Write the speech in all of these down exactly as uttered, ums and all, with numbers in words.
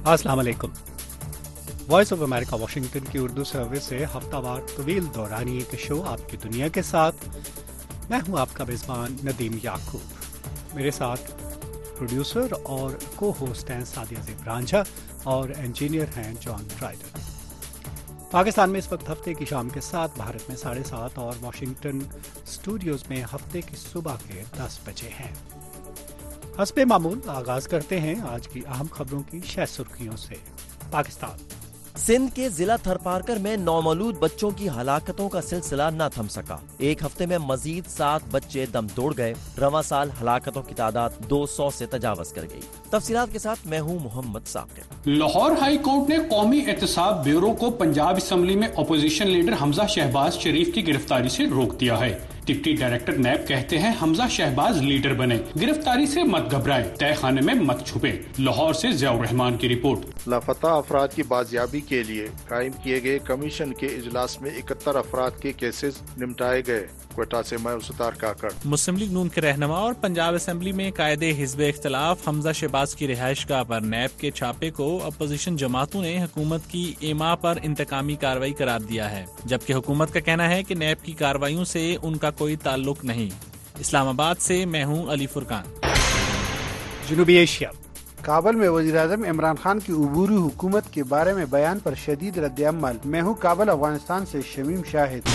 अस्सलाम वालेकुम। Voice of America Washington की उर्दू सर्विस से हफ्तावार तवील दौरानी एक शो आपकी दुनिया के साथ। मैं हूं आपका मेज़बान नदीम याकूब। मेरे साथ प्रोड्यूसर और को होस्ट हैं सादिया ज़ेब रांझा और इंजीनियर हैं जॉन राइडर। पाकिस्तान में इस वक्त हफ्ते की शाम के सात, भारत में साढ़े सात और वाशिंगटन स्टूडियोज़ में हफ्ते की सुबह के दस बजे हैं। हस्बे मामूल आगाज करते हैं आज की अहम खबरों की शह सुर्खियों से। पाकिस्तान सिंध के जिला थरपारकर में नौमौलूद बच्चों की हलाकतों का सिलसिला न थम सका। एक हफ्ते में मजीद सात बच्चे दम तोड़ गए। रवां साल हलाकतों की तादाद दो सौ से तजावज कर गई। तफसीलात के साथ मैं हूँ मोहम्मद साकिब। लाहौर हाई कोर्ट ने कौमी एहतसाब ब्यूरो को पंजाब असम्बली में अपोजिशन लीडर हमजा शहबाज शरीफ की गिरफ्तारी से रोक दिया है। डिप्टी डायरेक्टर नैब कहते हैं हमजा शहबाज लीडर बने, गिरफ्तारी से मत घबराएं, तय खाने में मत छुपे। लाहौर से ज़ियाउर रहमान की रिपोर्ट। लापता अफराद की बाजियाबी के लिए कायम किए गए कमीशन के इजलास में इकहत्तर अफराद के केसेस निपटाए गए। क्वेटा से मैं उस्तार काकड़। मुस्लिम लीग नून के रहनुमा और पंजाब असम्बली में कायदे हिज़्ब इख्तिलाफ हमजा शहबाज की रिहाइशगाह पर नैब के छापे को अपोजिशन जमातों ने हुकूमत की एमा पर इंतकामी कार्रवाई करार दिया है, जबकि हुकूमत का कहना है कि नैब की कार्रवाइयों से उनका कोई ताल्लुक नहीं। इस्लामाबाद से मैं हूँ अली फुरकान। जनूबी एशिया काबल में वज़ीर-ए-आज़म इमरान खान की उबूरी हुकूमत के बारे में बयान पर शदीद रद्द-ए-अमल। मैं हूँ काबल अफगानिस्तान से शमीम शाहिद।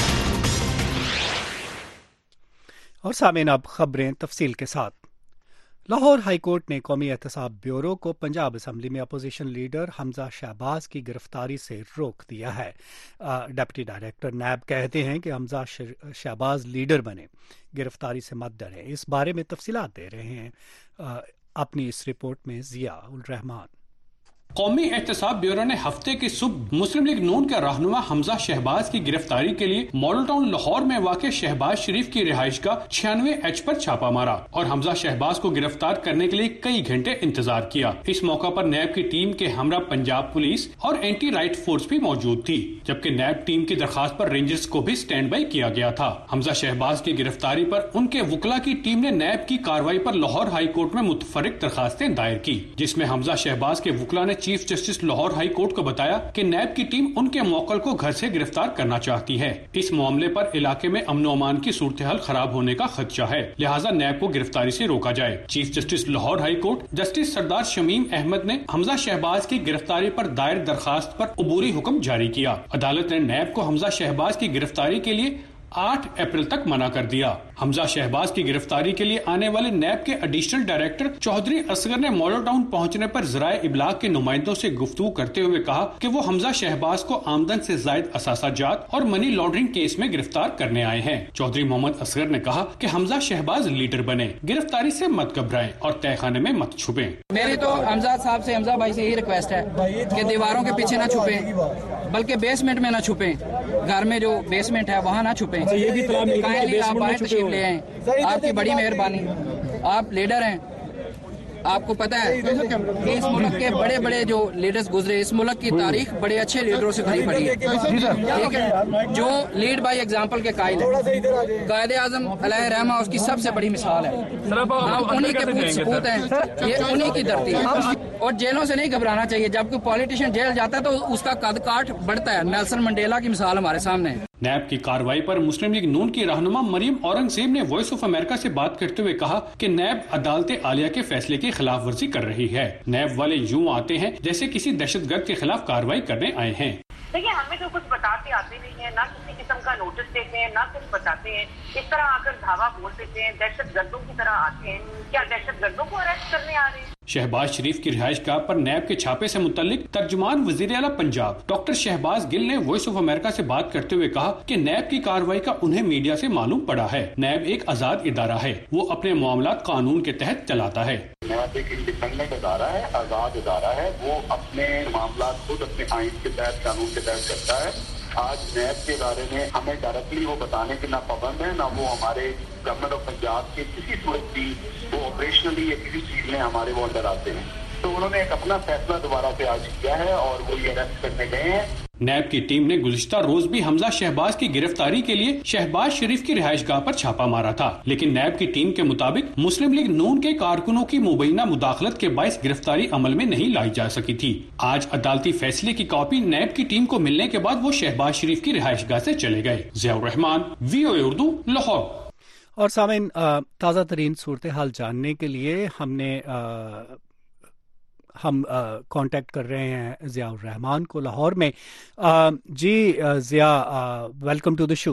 और सामीन अब खबरें तफसील के साथ। लाहौर हाई कोर्ट ने कौमी एहतसाब ब्यूरो को पंजाब असम्बली में अपोजिशन लीडर हमजा शहबाज की गिरफ्तारी से रोक दिया है। डिप्टी डायरेक्टर नैब कहते हैं कि हमजा शहबाज लीडर बने, गिरफ्तारी से मत डरें। इस बारे में तफसीलात दे रहे हैं आ, अपनी इस रिपोर्ट में जिया उल रहमान। कौमी एहतसाब ब्यूरो ने हफ्ते की सुबह मुस्लिम लीग नून के रहनुमा हमजा शहबाज की गिरफ्तारी के लिए मॉडल टाउन लाहौर में वाक़े शहबाज शरीफ की रिहाइशगाह छियानवे एच पर छापा मारा और हमजा शहबाज को गिरफ्तार करने के लिए कई घंटे इंतजार किया। इस मौका पर नैब की टीम के हमरा पंजाब पुलिस और एंटी राइट फोर्स भी मौजूद थी, जबकि नैब टीम की दरखास्त पर रेंजर्स को भी स्टैंड बाई किया गया था। हमजा शहबाज की गिरफ्तारी पर उनके वकला की टीम ने नैब की कार्रवाई पर लाहौर हाई कोर्ट में मुतफरिक दरखास्तें दायर की, जिसमें हमजा शहबाज के वकला ने chief justice Lahore high court को बताया कि नैब की टीम उनके मौकल को घर से गिरफ्तार करना चाहती है। इस मामले पर इलाके में अमन अमान की सूरत हाल खराब होने का खदशा है, लिहाजा नैब को गिरफ्तारी से रोका जाए। Chief justice Lahore high court justice Sardar Shamim Ahmad ने हमजा शहबाज की गिरफ्तारी पर दायर दरखास्त पर अबूरी हुक्म जारी किया। अदालत ने नैब को हमजा शहबाज की गिरफ्तारी के लिए आठ अप्रैल तक मना कर दिया। हमजा शहबाज की गिरफ्तारी के लिए आने वाले नैब के एडिशनल डायरेक्टर चौधरी असगर ने मॉडल टाउन पहुंचने पर ज़राए इब्लाग के नुमाइंदों से गुफ्तगू करते हुए कहा कि वो हमजा शहबाज को आमदन से जायद असासाजात और मनी लॉन्ड्रिंग केस में गिरफ्तार करने आए हैं। चौधरी मोहम्मद असगर ने कहा कि हमजा शहबाज लीडर बने, गिरफ्तारी से मत घबराएं और तहखाने में मत छुपे। मेरी तो हमजा साहब से, हमजा भाई से यही रिक्वेस्ट है कि दीवारों के पीछे न छुपे, बल्कि बेसमेंट में न छुपे, घर में जो बेसमेंट है वहाँ न छुपे। काइंडली आप आए, तशरीफ ले आए, आपकी बड़ी मेहरबानी। आप लीडर हैं, आपको पता है कि इस मुल्क के बड़े बड़े जो लीडर्स गुजरे, इस मुल्क की तारीख बड़े अच्छे लीडरों से भरी पड़ी है, ठीक है, जो लीड बाय एग्जांपल के कायल है। कायदे आजम अलैहि रहमा उसकी सबसे बड़ी मिसाल है। हम उन्हीं के पूत सपूत हैं, ये उन्हीं की धरती है और जेलों से नहीं घबराना चाहिए। जब कोई पॉलिटिशियन जेल जाता है तो उसका कद काठ बढ़ता है। नेल्सन मंडेला की मिसाल हमारे सामने है। नैब की कार्रवाई पर मुस्लिम लीग नून की रहनुमा मरियम औरंगजेब ने वॉइस ऑफ अमेरिका से बात करते हुए कहा कि नैब अदालत आलिया के फैसले की खिलाफ वर्जी कर रही है। नैब वाले यूं आते हैं जैसे किसी दहशतगर्द के खिलाफ कार्रवाई करने आए हैं। देखिए, हमें तो कुछ बताते आते नहीं है, ना किसी किस्म का नोटिस देते हैं, ना कुछ बताते हैं। इस तरह आकर धावा बोल देते हैं, दहशत गर्दों की तरह आते हैं। क्या दहशत गर्दों को अरेस्ट करने आ रहे हैं? शहबाज शरीफ की रिहाइशगाह पर नैब के छापे से मुतल्लिक तर्जुमान वजीर आला पंजाब डॉक्टर शहबाज गिल ने वॉइस ऑफ अमेरिका से बात करते हुए कहा कि नैब की कार्रवाई का उन्हें मीडिया से मालूम पड़ा है। नैब एक आजाद इदारा है, वो अपने मामलात कानून के तहत चलाता है। नैब एक इंडिपेंडेंट इदारा है, आजाद इदारा है, वो अपने मामलात खुद अपने आइन के तहत, कानून के तहत करता है। आज नैब के इदारे ने हमें डायरेक्टली वो बताने के ना पाबंद है, ना वो हमारे गवर्नमेंट ऑफ पंजाब के किसी सूरत की वो ऑपरेशनली या किसी चीज में हमारे वो अंदर आते हैं। तो उन्होंने एक अपना फैसला दोबारा से आज किया है और वो ये अरेस्ट करने गए हैं। نیب کی ٹیم نے گزشتہ روز بھی حمزہ شہباز کی گرفتاری کے لیے شہباز شریف کی رہائش گاہ پر چھاپا مارا تھا، لیکن نیب کی ٹیم کے مطابق مسلم لیگ نون کے کارکنوں کی مبینہ مداخلت کے باعث گرفتاری عمل میں نہیں لائی جا سکی تھی۔ آج عدالتی فیصلے کی کاپی نیب کی ٹیم کو ملنے کے بعد وہ شہباز شریف کی رہائش گاہ سے چلے گئے۔ ضیاء الرحمان، وی او اے اردو، لاہور۔ اور سامعین، تازہ ترین صورتحال جاننے کے لیے ہم نے ہم کانٹیکٹ کر رہے ہیں ضیاء الرحمان کو لاہور میں۔ جی Zia, welcome to the show.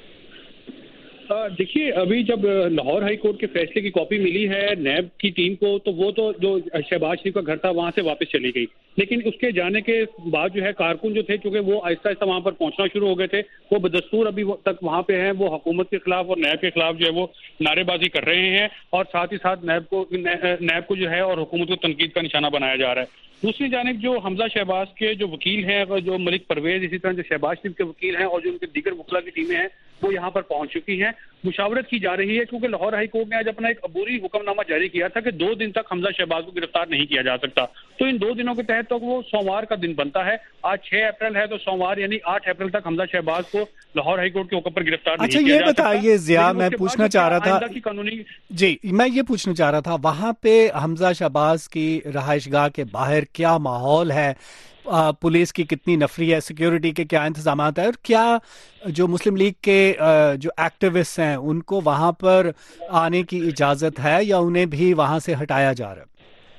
دیکھیے، ابھی جب لاہور ہائی کورٹ کے فیصلے کی کاپی ملی ہے نیب کی ٹیم کو، تو وہ تو جو شہباز شریف کا گھر تھا وہاں سے واپس چلی گئی، لیکن اس کے جانے کے بعد جو ہے کارکن جو تھے، چونکہ وہ آہستہ آہستہ وہاں پر پہنچنا شروع ہو گئے تھے، وہ بدستور ابھی تک وہاں پہ ہیں، وہ حکومت کے خلاف اور نیب کے خلاف جو ہے وہ نعرے بازی کر رہے ہیں، اور ساتھ ہی ساتھ نیب کو نیب کو جو ہے اور حکومت کو تنقید کا نشانہ بنایا جا رہا ہے۔ دوسری جانب جو حمزہ شہباز کے جو وکیل ہیں، جو ملک پرویز، اسی طرح جو شہباز شریف کے وکیل ہیں اور جو ان کے دیگر وکلاء کی ٹیمیں ہیں، وہ یہاں پر پہنچ چکی ہیں۔ مشاورت کی جا رہی ہے، کیونکہ لاہور ہائی کورٹ نے آج اپنا ایک عبوری حکم نامہ جاری کیا تھا کہ دو دن تک حمزہ شہباز کو گرفتار نہیں کیا جا سکتا، تو ان دو دنوں کے تحت تک وہ سوموار کا دن بنتا ہے۔ آج چھ اپریل ہے، تو سوموار یعنی آٹھ اپریل تک حمزہ شہباز کو لاہور ہائی کورٹ کے حکم پر گرفتار نہیں کیا جا سکتا۔ اچھا، یہ بتائیے ضیاء، میں پوچھنا چاہ رہا تھا جی میں یہ پوچھنا چاہ رہا تھا وہاں پہ حمزہ شہباز کی رہائش گاہ کے باہر کیا ماحول ہے؟ پولیس کی کتنی نفری ہے؟ سیکیورٹی کے کیا انتظامات ہیں؟ اور کیا جو مسلم لیگ کے جو ایکٹیوسٹ ہیں ان کو وہاں پر آنے کی اجازت ہے یا انہیں بھی وہاں سے ہٹایا جا رہا ہے؟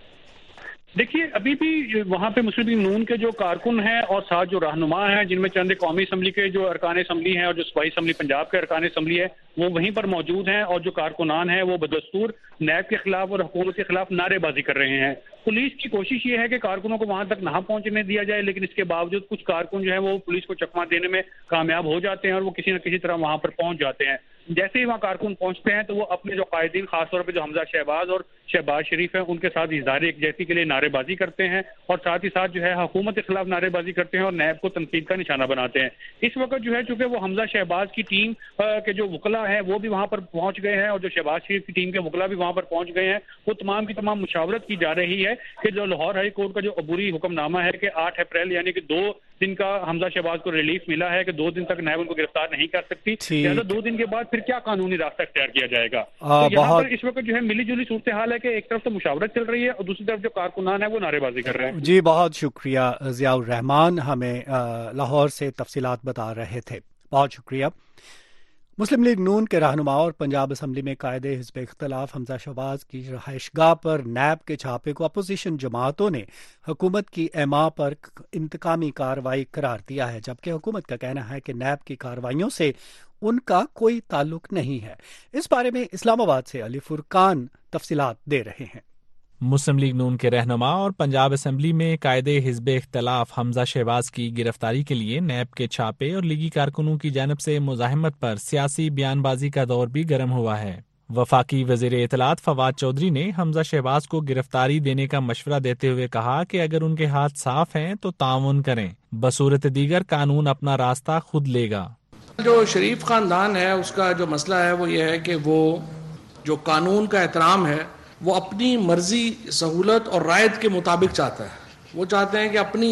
دیکھیے، ابھی بھی وہاں پہ مسلم لیگ نون کے جو کارکن ہیں اور ساتھ جو رہنما ہیں، جن میں چند قومی اسمبلی کے جو ارکان اسمبلی ہیں اور جو صوبائی اسمبلی پنجاب کے ارکان اسمبلی ہے، وہ وہیں پر موجود ہیں، اور جو کارکنان ہیں وہ بدستور نیب کے خلاف اور حکومت کے خلاف نعرے بازی کر رہے ہیں۔ پولیس کی کوشش یہ ہے کہ کارکنوں کو وہاں تک نہ پہنچنے دیا جائے، لیکن اس کے باوجود کچھ کارکن جو ہیں وہ پولیس کو چکمہ دینے میں کامیاب ہو جاتے ہیں اور وہ کسی نہ کسی طرح وہاں پر پہنچ جاتے ہیں۔ جیسے ہی وہاں کارکن پہنچتے ہیں تو وہ اپنے جو قائدین، خاص طور پہ جو حمزہ شہباز اور شہباز شریف ہیں، ان کے ساتھ اظہار یکجہتی کے لیے نعرے بازی کرتے ہیں، اور ساتھ ہی ساتھ جو ہے حکومت کے خلاف نعرے بازی کرتے ہیں اور نیب کو تنقید کا نشانہ بناتے ہیں۔ اس وقت جو ہے چونکہ وہ حمزہ شہباز کی ٹیم کے جو وکلاء ہیں وہ بھی وہاں پر پہنچ گئے ہیں، اور جو شہباز شریف کی ٹیم کے وکلاء بھی وہاں پر پہنچ گئے ہیں، وہ تمام کی تمام مشاورت کی جا رہی ہے کہ جو لاہور ہائی کورٹ کا جو عبوری حکم نامہ ہے کہ آٹھ اپریل یعنی کہ دو دن کا حمزہ شہباز کو ریلیف ملا ہے کہ دو دن تک نیب ان کو گرفتار نہیں کر سکتی، لہٰذا دو دن کے بعد پھر کیا قانونی راستہ اختیار کیا جائے گا۔ تو یہاں پر اس وقت جو ہے ملی جلی صورتحال ہے کہ ایک طرف تو مشاورت چل رہی ہے اور دوسری طرف جو کارکنان ہیں وہ نعرے بازی کر رہے ہیں۔ جی بہت شکریہ ضیاء الرحمان، ہمیں لاہور سے تفصیلات بتا رہے تھے، بہت شکریہ۔ مسلم لیگ نون کے رہنما اور پنجاب اسمبلی میں قائد حزب اختلاف حمزہ شہباز کی رہائش گاہ پر نیب کے چھاپے کو اپوزیشن جماعتوں نے حکومت کی ایما پر انتقامی کارروائی قرار دیا ہے، جبکہ حکومت کا کہنا ہے کہ نیب کی کارروائیوں سے ان کا کوئی تعلق نہیں ہے۔ اس بارے میں اسلام آباد سے علی فرقان تفصیلات دے رہے ہیں۔ مسلم لیگ نون کے رہنما اور پنجاب اسمبلی میں قائد حزب اختلاف حمزہ شہباز کی گرفتاری کے لیے نیب کے چھاپے اور لیگی کارکنوں کی جانب سے مزاحمت پر سیاسی بیان بازی کا دور بھی گرم ہوا ہے۔ وفاقی وزیر اطلاعات فواد چودھری نے حمزہ شہباز کو گرفتاری دینے کا مشورہ دیتے ہوئے کہا کہ اگر ان کے ہاتھ صاف ہیں تو تعاون کریں، بصورت دیگر قانون اپنا راستہ خود لے گا۔ جو شریف خاندان ہے اس کا جو مسئلہ ہے وہ یہ ہے کہ وہ جو قانون کا احترام ہے وہ اپنی مرضی، سہولت اور رعایت کے مطابق چاہتا ہے۔ وہ چاہتے ہیں کہ اپنی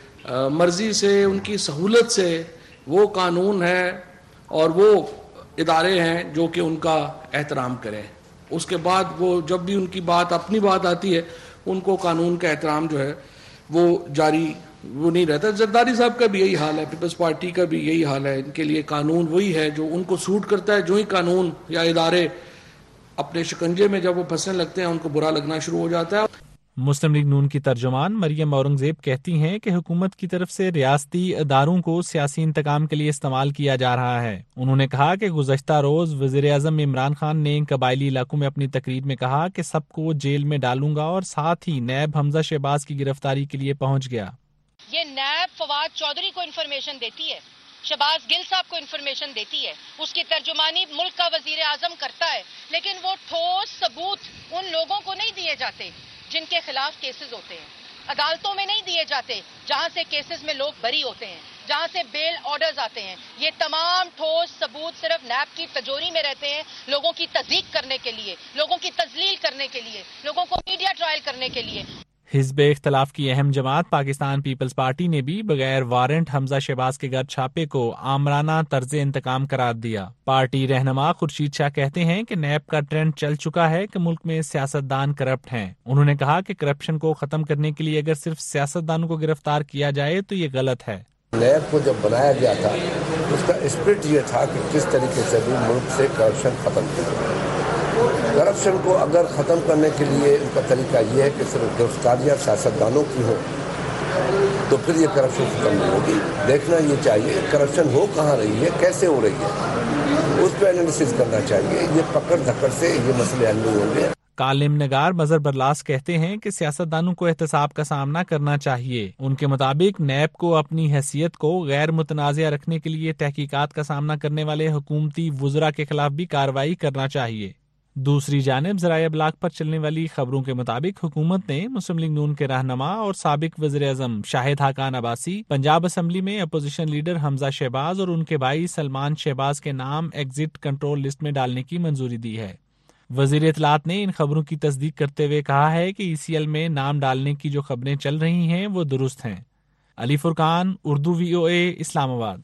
مرضی سے، ان کی سہولت سے وہ قانون ہے اور وہ ادارے ہیں جو کہ ان کا احترام کریں۔ اس کے بعد وہ جب بھی ان کی بات اپنی بات آتی ہے ان کو قانون کا احترام جو ہے وہ جاری وہ نہیں رہتا۔ زرداری صاحب کا بھی یہی حال ہے، پیپلز پارٹی کا بھی یہی حال ہے۔ ان کے لیے قانون وہی ہے جو ان کو سوٹ کرتا ہے۔ جو ہی قانون یا ادارے اپنے شکنجے میں جب وہ پھنسنے لگتے ہیں ان کو برا لگنا شروع ہو جاتا ہے۔ مسلم لیگ نون کی ترجمان مریم اورنگزیب کہتی ہیں کہ حکومت کی طرف سے ریاستی اداروں کو سیاسی انتقام کے لیے استعمال کیا جا رہا ہے۔ انہوں نے کہا کہ گزشتہ روز وزیر اعظم عمران خان نے قبائلی علاقوں میں اپنی تقریر میں کہا کہ سب کو جیل میں ڈالوں گا، اور ساتھ ہی نیب حمزہ شہباز کی گرفتاری کے لیے پہنچ گیا۔ یہ نیب فواد چودھری کو انفارمیشن دیتی ہے، شہباز گل صاحب کو انفارمیشن دیتی ہے، اس کی ترجمانی ملک کا وزیر اعظم کرتا ہے، لیکن وہ ٹھوس ثبوت ان لوگوں کو نہیں دیے جاتے جن کے خلاف کیسز ہوتے ہیں، عدالتوں میں نہیں دیے جاتے جہاں سے کیسز میں لوگ بری ہوتے ہیں، جہاں سے بیل آرڈرز آتے ہیں۔ یہ تمام ٹھوس ثبوت صرف نیب کی تجوری میں رہتے ہیں، لوگوں کی تصدیق کرنے کے لیے، لوگوں کی تذلیل کرنے کے لیے، لوگوں کو میڈیا ٹرائل کرنے کے لیے۔ حزب اختلاف کی اہم جماعت پاکستان پیپلز پارٹی نے بھی بغیر وارنٹ حمزہ شہباز کے گھر چھاپے کو آمرانہ طرز انتقام قرار دیا۔ پارٹی رہنما خورشید شاہ کہتے ہیں کہ نیب کا ٹرینڈ چل چکا ہے کہ ملک میں سیاستدان کرپٹ ہیں۔ انہوں نے کہا کہ کرپشن کو ختم کرنے کے لیے اگر صرف سیاستدانوں کو گرفتار کیا جائے تو یہ غلط ہے۔ نیب کو جب بنایا گیا تھا اس کا اسپرٹ یہ تھا کہ کس طریقے سے بھی ملک سے کرپشن ختم کیا۔ کرپشن کو اگر ختم کرنے کے لیے ان کا طریقہ یہ ہے کہ صرف گرفتاریاں سیاستدانوں کی ہوں تو پھر یہ کرپشن ختم نہیں ہوگی۔ دیکھنا یہ چاہیے کرپشن ہو کہاں رہی ہے، کیسے ہو رہی ہے، اس پہ انالیسس کرنا چاہیے۔ یہ پکڑ دھکڑ سے یہ مسئلے حل نہیں ہوں گے۔ کالم نگار مظہر برلاس کہتے ہیں کہ سیاستدانوں کو احتساب کا سامنا کرنا چاہیے۔ ان کے مطابق نیب کو اپنی حیثیت کو غیر متنازع رکھنے کے لیے تحقیقات کا سامنا کرنے والے حکومتی وزراء کے خلاف بھی کارروائی کرنا چاہیے۔ دوسری جانب ذرائع ابلاغ پر چلنے والی خبروں کے مطابق حکومت نے مسلم لیگ نون کے رہنما اور سابق وزیر اعظم شاہد حقان عباسی، پنجاب اسمبلی میں اپوزیشن لیڈر حمزہ شہباز اور ان کے بھائی سلمان شہباز کے نام ایگزٹ کنٹرول لسٹ میں ڈالنے کی منظوری دی ہے۔ وزیر اطلاعات نے ان خبروں کی تصدیق کرتے ہوئے کہا ہے کہ ای سی ایل میں نام ڈالنے کی جو خبریں چل رہی ہیں وہ درست ہیں۔ علی فرقان، اردو وی او اے، اسلام آباد۔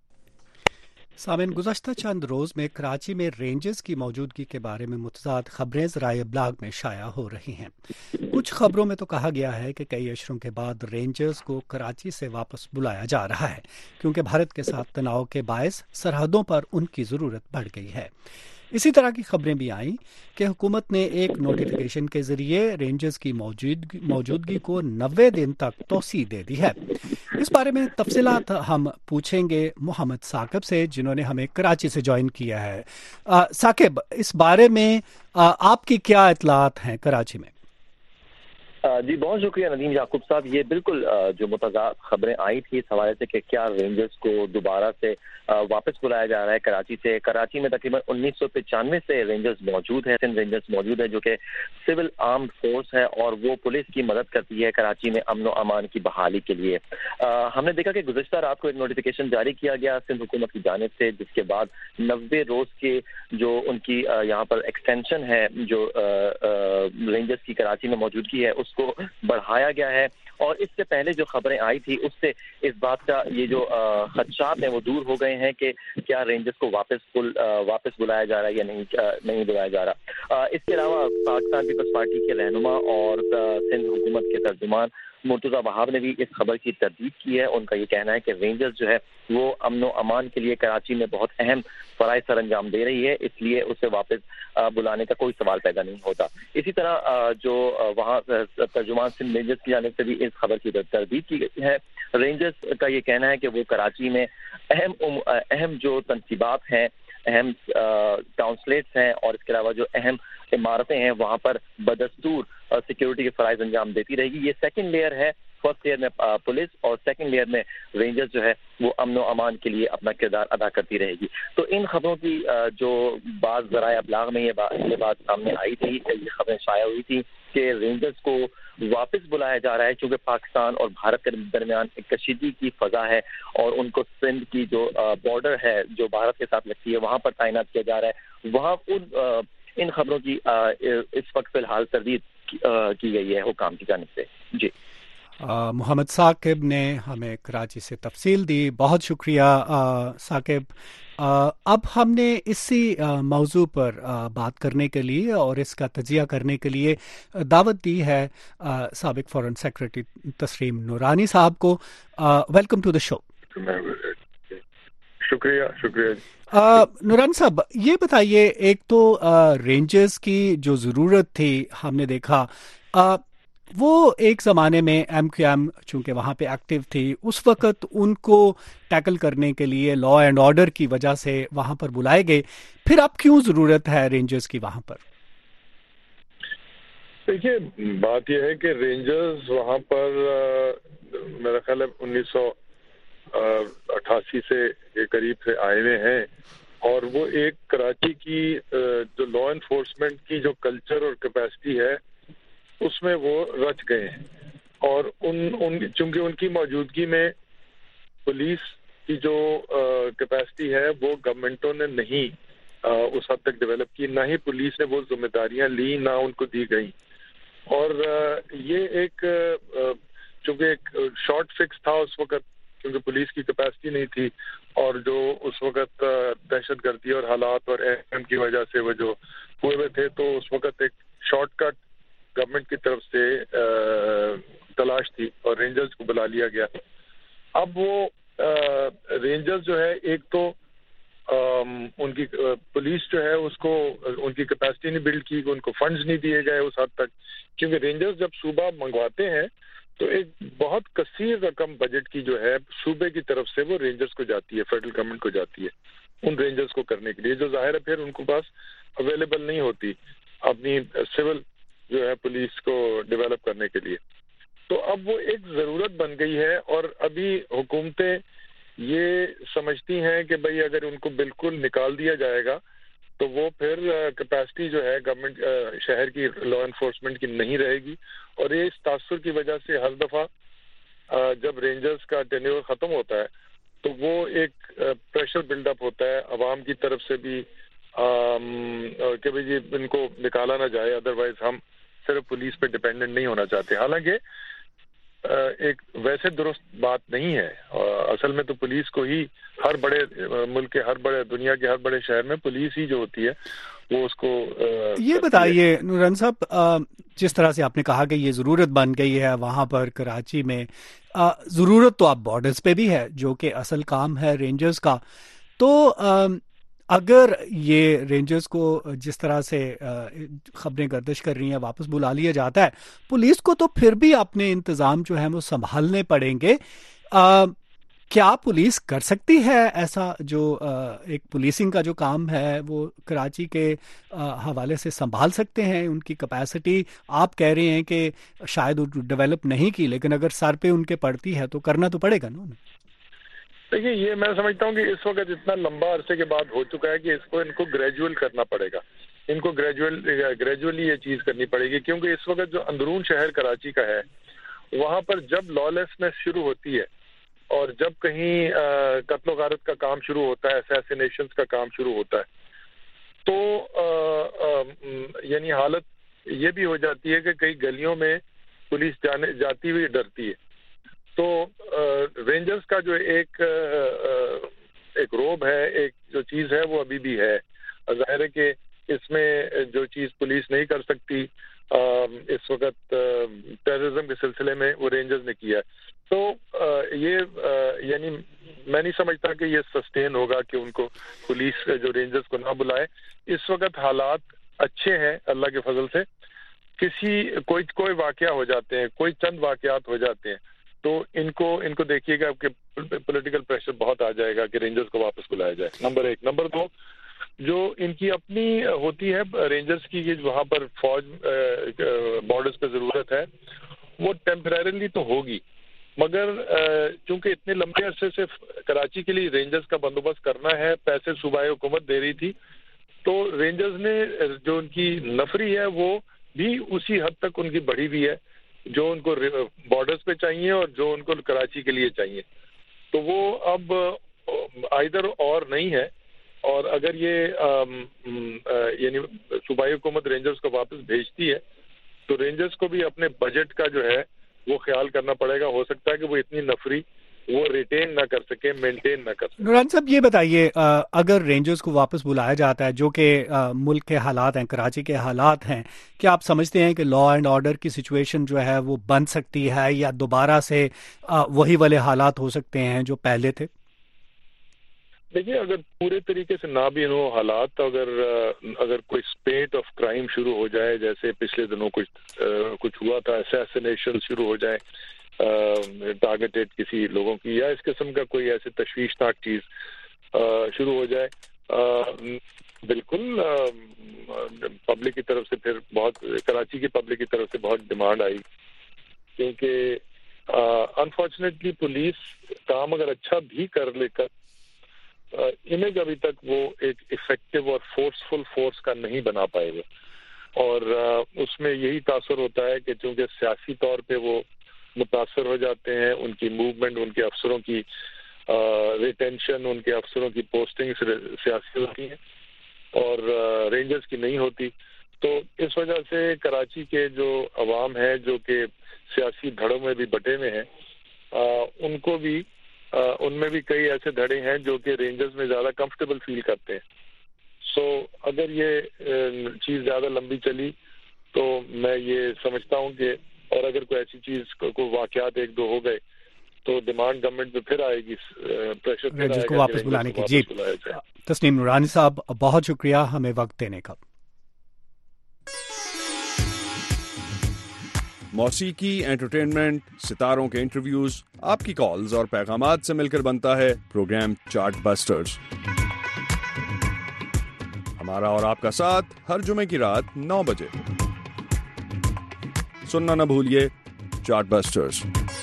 سامعین، گزشتہ چند روز میں کراچی میں رینجرز کی موجودگی کے بارے میں متضاد خبریں ذرائع ابلاغ میں شائع ہو رہی ہیں۔ کچھ خبروں میں تو کہا گیا ہے کہ کئی اشروں کے بعد رینجرز کو کراچی سے واپس بلایا جا رہا ہے کیونکہ بھارت کے ساتھ تناؤ کے باعث سرحدوں پر ان کی ضرورت بڑھ گئی ہے۔ اسی طرح کی خبریں بھی آئیں کہ حکومت نے ایک نوٹیفیکیشن کے ذریعے رینجرز کی موجودگی موجودگی کو نوے دن تک توسیع دے دی ہے۔ اس بارے میں تفصیلات ہم پوچھیں گے محمد ثاقب سے، جنہوں نے ہمیں کراچی سے جوائن کیا ہے۔ ثاقب، اس بارے میں آ, آپ کی کیا اطلاعات ہیں کراچی میں؟ جی بہت شکریہ ندیم یعقوب صاحب۔ یہ بالکل جو متضاد خبریں آئی تھی اس حوالے سے کہ کیا رینجرز کو دوبارہ سے واپس بلایا جا رہا ہے کراچی سے۔ کراچی میں تقریباً انیس سو پچانوے سے رینجرز موجود ہیں، رینجرز موجود ہیں جو کہ سول آرمڈ فورس ہے اور وہ پولیس کی مدد کرتی ہے کراچی میں امن و امان کی بحالی کے لیے۔ ہم نے دیکھا کہ گزشتہ رات کو ایک نوٹیفیکیشن جاری کیا گیا سندھ حکومت کی جانب سے، جس کے بعد نوے روز کے جو ان کی یہاں پر ایکسٹینشن ہے جو رینجرز کی کراچی میں موجودگی ہے اس کو بڑھایا گیا ہے۔ اور اس سے پہلے جو خبریں آئی تھی اس سے اس بات کا یہ جو خدشات ہیں وہ دور ہو گئے ہیں کہ کیا رینجرز کو واپس واپس بلایا جا رہا ہے یا نہیں نہیں بلایا جا رہا۔ اس کے علاوہ پاکستان پیپلز پارٹی کے رہنما اور سندھ حکومت کے ترجمان مرتضی وہاب نے بھی اس خبر کی تردید کی ہے۔ ان کا یہ کہنا ہے کہ رینجرز جو ہے وہ امن و امان کے لیے کراچی میں بہت اہم فرائض سر انجام دے رہی ہے، اس لیے اسے واپس بلانے کا کوئی سوال پیدا نہیں ہوتا۔ اسی طرح جو وہاں ترجمان سندھ رینجرز کی جانب سے بھی اس خبر کی تردید کی گئی ہے۔ رینجرز کا یہ کہنا ہے کہ وہ کراچی میں اہم اہم جو تنصیبات ہیں، اہم کاؤنسلیٹس ہیں اور اس کے علاوہ جو اہم عمارتیں ہیں وہاں پر بدستور سیکیورٹی کے فرائض انجام دیتی رہے گی۔ یہ سیکنڈ لیئر ہے، فرسٹ لیئر میں پولیس اور سیکنڈ لیئر میں رینجرز جو ہے وہ امن و امان کے لیے اپنا کردار ادا کرتی رہے گی۔ تو ان خبروں کی جو بعض ذرائع ابلاغ میں یہ بات یہ بات سامنے آئی تھی، یہ خبریں شائع ہوئی تھی کہ رینجرز کو واپس بلایا جا رہا ہے کیونکہ پاکستان اور بھارت کے درمیان ایک کشیدگی کی فضا ہے اور ان کو سندھ کی جو بارڈر ہے جو بھارت کے ساتھ لگتی ہے وہاں پر تعینات کیا جا رہا ہے۔ وہاں ان ان خبروں کی اس وقت فی الحال تردید کی گئی ہے حکام کی جانب سے۔ جی محمد ثاقب نے ہمیں کراچی سے تفصیل دی، بہت شکریہ ثاقب۔ اب ہم نے اسی موضوع پر بات کرنے کے لیے اور اس کا تجزیہ کرنے کے لیے دعوت دی ہے سابق فارن سیکرٹری تسلیم نورانی صاحب کو۔ Welcome to the show. شکریہ شکریہ نورانی صاحب، یہ بتائیے، ایک تو رینجرز کی جو ضرورت تھی ہم نے دیکھا وہ ایک زمانے میں ایم کیو ایم چونکہ وہاں پہ ایکٹیو تھی، اس وقت ان کو ٹیکل کرنے کے لیے لا اینڈ آرڈر کی وجہ سے وہاں پر بلائے گئے، پھر اب کیوں ضرورت ہے رینجرز کی وہاں پر؟ دیکھیے بات یہ ہے کہ رینجرز وہاں پر میرا خیال ہے انیس سو اٹھاسی سے کے قریب سے آئے ہوئے ہیں اور وہ ایک کراچی کی جو لا انفورسمنٹ کی جو کلچر اور کیپیسٹی ہے اس میں وہ رچ گئے ہیں اور ان ان چونکہ ان کی موجودگی میں پولیس کی جو کیپیسٹی ہے وہ گورنمنٹوں نے نہیں اس حد تک ڈیولپ کی، نہ ہی پولیس نے وہ ذمہ داریاں لی، نہ ان کو دی گئی اور یہ ایک چونکہ ایک شارٹ فکس تھا اس وقت، کیونکہ پولیس کی کیپیسٹی نہیں تھی، اور جو اس وقت دہشت گردی اور حالات اور احم کی وجہ سے وہ جو ہوئے ہوئے تھے، تو اس وقت ایک شارٹ کٹ گورنمنٹ کی طرف سے تلاش تھی اور رینجرز کو بلا لیا گیا. اب وہ رینجرز جو ہے، ایک تو ان کی پولیس جو ہے اس کو ان کی کیپیسٹی نہیں بلڈ کی، ان کو فنڈز نہیں دیے گئے اس حد تک، کیونکہ رینجرز جب صوبہ منگواتے ہیں تو ایک بہت کثیر رقم بجٹ کی جو ہے صوبے کی طرف سے وہ رینجرز کو جاتی ہے، فیڈرل گورنمنٹ کو جاتی ہے ان رینجرز کو کرنے کے لیے، جو ظاہر ہے پھر ان کو پاس اویلیبل نہیں ہوتی اپنی سول جو ہے پولیس کو ڈیولپ کرنے کے لیے. تو اب وہ ایک ضرورت بن گئی ہے، اور ابھی حکومتیں یہ سمجھتی ہیں کہ بھئی اگر ان کو بالکل نکال دیا جائے گا تو وہ پھر کیپیسٹی جو ہے گورنمنٹ شہر کی لا انفورسمنٹ کی نہیں رہے گی، اور یہ اس تاثر کی وجہ سے ہر دفعہ جب رینجرز کا ٹینیور ختم ہوتا ہے تو وہ ایک پریشر بلڈ اپ ہوتا ہے عوام کی طرف سے بھی کہ بھئی جی ان کو نکالا نہ جائے، ادروائز ہم صرف پولیس پہ ڈپینڈنٹ نہیں ہونا چاہتے. حالانکہ ایک ویسے درست بات نہیں ہے. اصل میں تو پولیس کو ہی ہر بڑے ملک کے ہر بڑے دنیا کے ہر بڑے شہر میں پولیس ہی جو ہوتی ہے وہ اس کو. یہ بتائیے نوران صاحب، جس طرح سے آپ نے کہا کہ یہ ضرورت بن گئی ہے وہاں پر کراچی میں، ضرورت تو اب بارڈرز پہ بھی ہے جو کہ اصل کام ہے رینجرز کا، تو اگر یہ رینجرز کو جس طرح سے خبریں گردش کر رہی ہیں واپس بلا لیا جاتا ہے، پولیس کو تو پھر بھی اپنے انتظام جو ہیں وہ سنبھالنے پڑیں گے. آ, کیا پولیس کر سکتی ہے ایسا جو ایک پولیسنگ کا جو کام ہے وہ کراچی کے حوالے سے سنبھال سکتے ہیں؟ ان کی کیپیسٹی آپ کہہ رہے ہیں کہ شاید ڈیولپ نہیں کی، لیکن اگر سر پہ ان کے پڑتی ہے تو کرنا تو پڑے گا نا. دیکھیے، یہ میں سمجھتا ہوں کہ اس وقت اتنا لمبا عرصے کے بعد ہو چکا ہے کہ اس کو ان کو گریجول کرنا پڑے گا، ان کو گریجول گریجولی یہ چیز کرنی پڑے گی، کیونکہ اس وقت جو اندرون شہر کراچی کا ہے وہاں پر جب لا لیسنس شروع ہوتی ہے اور جب کہیں قتل و غارت کا کام شروع ہوتا ہے، اسیسینیشنز کا کام شروع ہوتا ہے، تو یعنی حالت یہ بھی ہو جاتی ہے کہ کئی گلیوں میں پولیس جانے جاتی ہوئی ڈرتی ہے. تو رینجرز کا جو ایک ایک روب ہے، ایک جو چیز ہے وہ ابھی بھی ہے. ظاہر ہے کہ اس میں جو چیز پولیس نہیں کر سکتی اس وقت ٹیررزم کے سلسلے میں وہ رینجرز نے کیا ہے. تو یہ یعنی میں نہیں سمجھتا کہ یہ سسٹین ہوگا کہ ان کو پولیس جو رینجرز کو نہ بلائے. اس وقت حالات اچھے ہیں اللہ کے فضل سے. کسی کوئی کوئی واقعہ ہو جاتے ہیں، کوئی چند واقعات ہو جاتے ہیں تو ان کو ان کو دیکھیے گا کہ پولیٹیکل پریشر بہت آ جائے گا کہ رینجرز کو واپس بلایا جائے. نمبر ایک. نمبر دو، جو ان کی اپنی ہوتی ہے رینجرز کی، وہاں پر فوج بارڈرز پہ ضرورت ہے، وہ ٹیمپریریلی تو ہوگی، مگر چونکہ اتنے لمبے عرصے سے کراچی کے لیے رینجرز کا بندوبست کرنا ہے، پیسے صوبائی حکومت دے رہی تھی، تو رینجرز نے جو ان کی نفری ہے وہ بھی اسی حد تک ان کی بڑھی ہوئی ہے جو ان کو بارڈرز پہ چاہیے اور جو ان کو کراچی کے لیے چاہیے. تو وہ اب آئیدر اور نہیں ہے. اور اگر یہ یعنی صوبائی حکومت رینجرز کو واپس بھیجتی ہے تو رینجرز کو بھی اپنے بجٹ کا جو ہے وہ خیال کرنا پڑے گا. ہو سکتا ہے کہ وہ اتنی نفری وہ ریٹین نہ کر سکے، مینٹین نہ کر سکے. نوران صاحب یہ بتائیے، اگر رینجرز کو واپس بلایا جاتا ہے جو کہ ملک کے حالات ہیں، کراچی کے حالات ہیں، کیا آپ سمجھتے ہیں کہ لا اینڈ آرڈر کی سچویشن جو ہے وہ بن سکتی ہے یا دوبارہ سے وہی والے حالات ہو سکتے ہیں جو پہلے تھے؟ دیکھیے، اگر پورے طریقے سے نہ بھی ہو حالات، اگر اگر کوئی اسپیٹ آف کرائم شروع ہو جائے، جیسے پچھلے دنوں کچھ کچھ ہوا تھا، اسیسینیشن شروع ہو جائے ٹارگیٹڈ کسی لوگوں کی، یا اس قسم کا کوئی ایسے تشویشناک چیز شروع ہو جائے، بالکل پبلک کی طرف سے پھر بہت کراچی کی پبلک کی طرف سے بہت ڈیمانڈ آئی، کیونکہ انفارچونیٹلی پولیس کام اگر اچھا بھی کر لے کر امیج ابھی تک وہ ایک افیکٹو اور فورسفل فورس کا نہیں بنا پائے گا. اور اس میں یہی تاثر ہوتا ہے کہ چونکہ سیاسی طور پہ وہ متاثر ہو جاتے ہیں، ان کی موومنٹ، ان کے افسروں کی ریٹینشن، ان کے افسروں کی پوسٹنگ سیاسی ہوتی ہیں اور رینجرز کی نہیں ہوتی. تو اس وجہ سے کراچی کے جو عوام ہے جو کہ سیاسی دھڑوں میں بھی بٹے ہوئے ہیں، ان کو بھی ان میں بھی کئی ایسے دھڑے ہیں جو کہ رینجرز میں زیادہ کمفرٹیبل فیل کرتے ہیں. سو اگر یہ چیز زیادہ لمبی چلی تو میں یہ سمجھتا ہوں کہ اور اگر کوئی ایسی چیز کو واقعات ایک دو ہو گئے تو ڈیمانڈ گورنمنٹ میں پھر آئے گی، پریشر پھر آئے کو گا واپس بلانے کی. جی تسنیم نورانی صاحب بہت شکریہ ہمیں وقت دینے کا. موسیقی، انٹرٹینمنٹ، ستاروں کے انٹرویوز، آپ کی کالز اور پیغامات سے مل کر بنتا ہے پروگرام چارٹ بسٹرز. ہمارا اور آپ کا ساتھ ہر جمعے کی رات نو بجے. سننا نہ بھولیے چارٹ بسٹرز.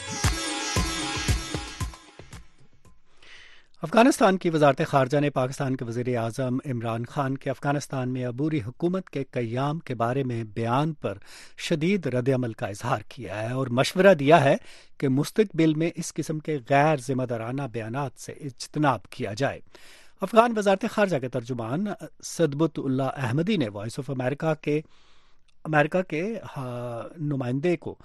افغانستان کی وزارت خارجہ نے پاکستان کے وزیر اعظم عمران خان کے افغانستان میں عبوری حکومت کے قیام کے بارے میں بیان پر شدید رد عمل کا اظہار کیا ہے اور مشورہ دیا ہے کہ مستقبل میں اس قسم کے غیر ذمہ دارانہ بیانات سے اجتناب کیا جائے. افغان وزارت خارجہ کے ترجمان صدبت اللہ احمدی نے وائس آف امریکہ کے امریکہ کے نمائندے کو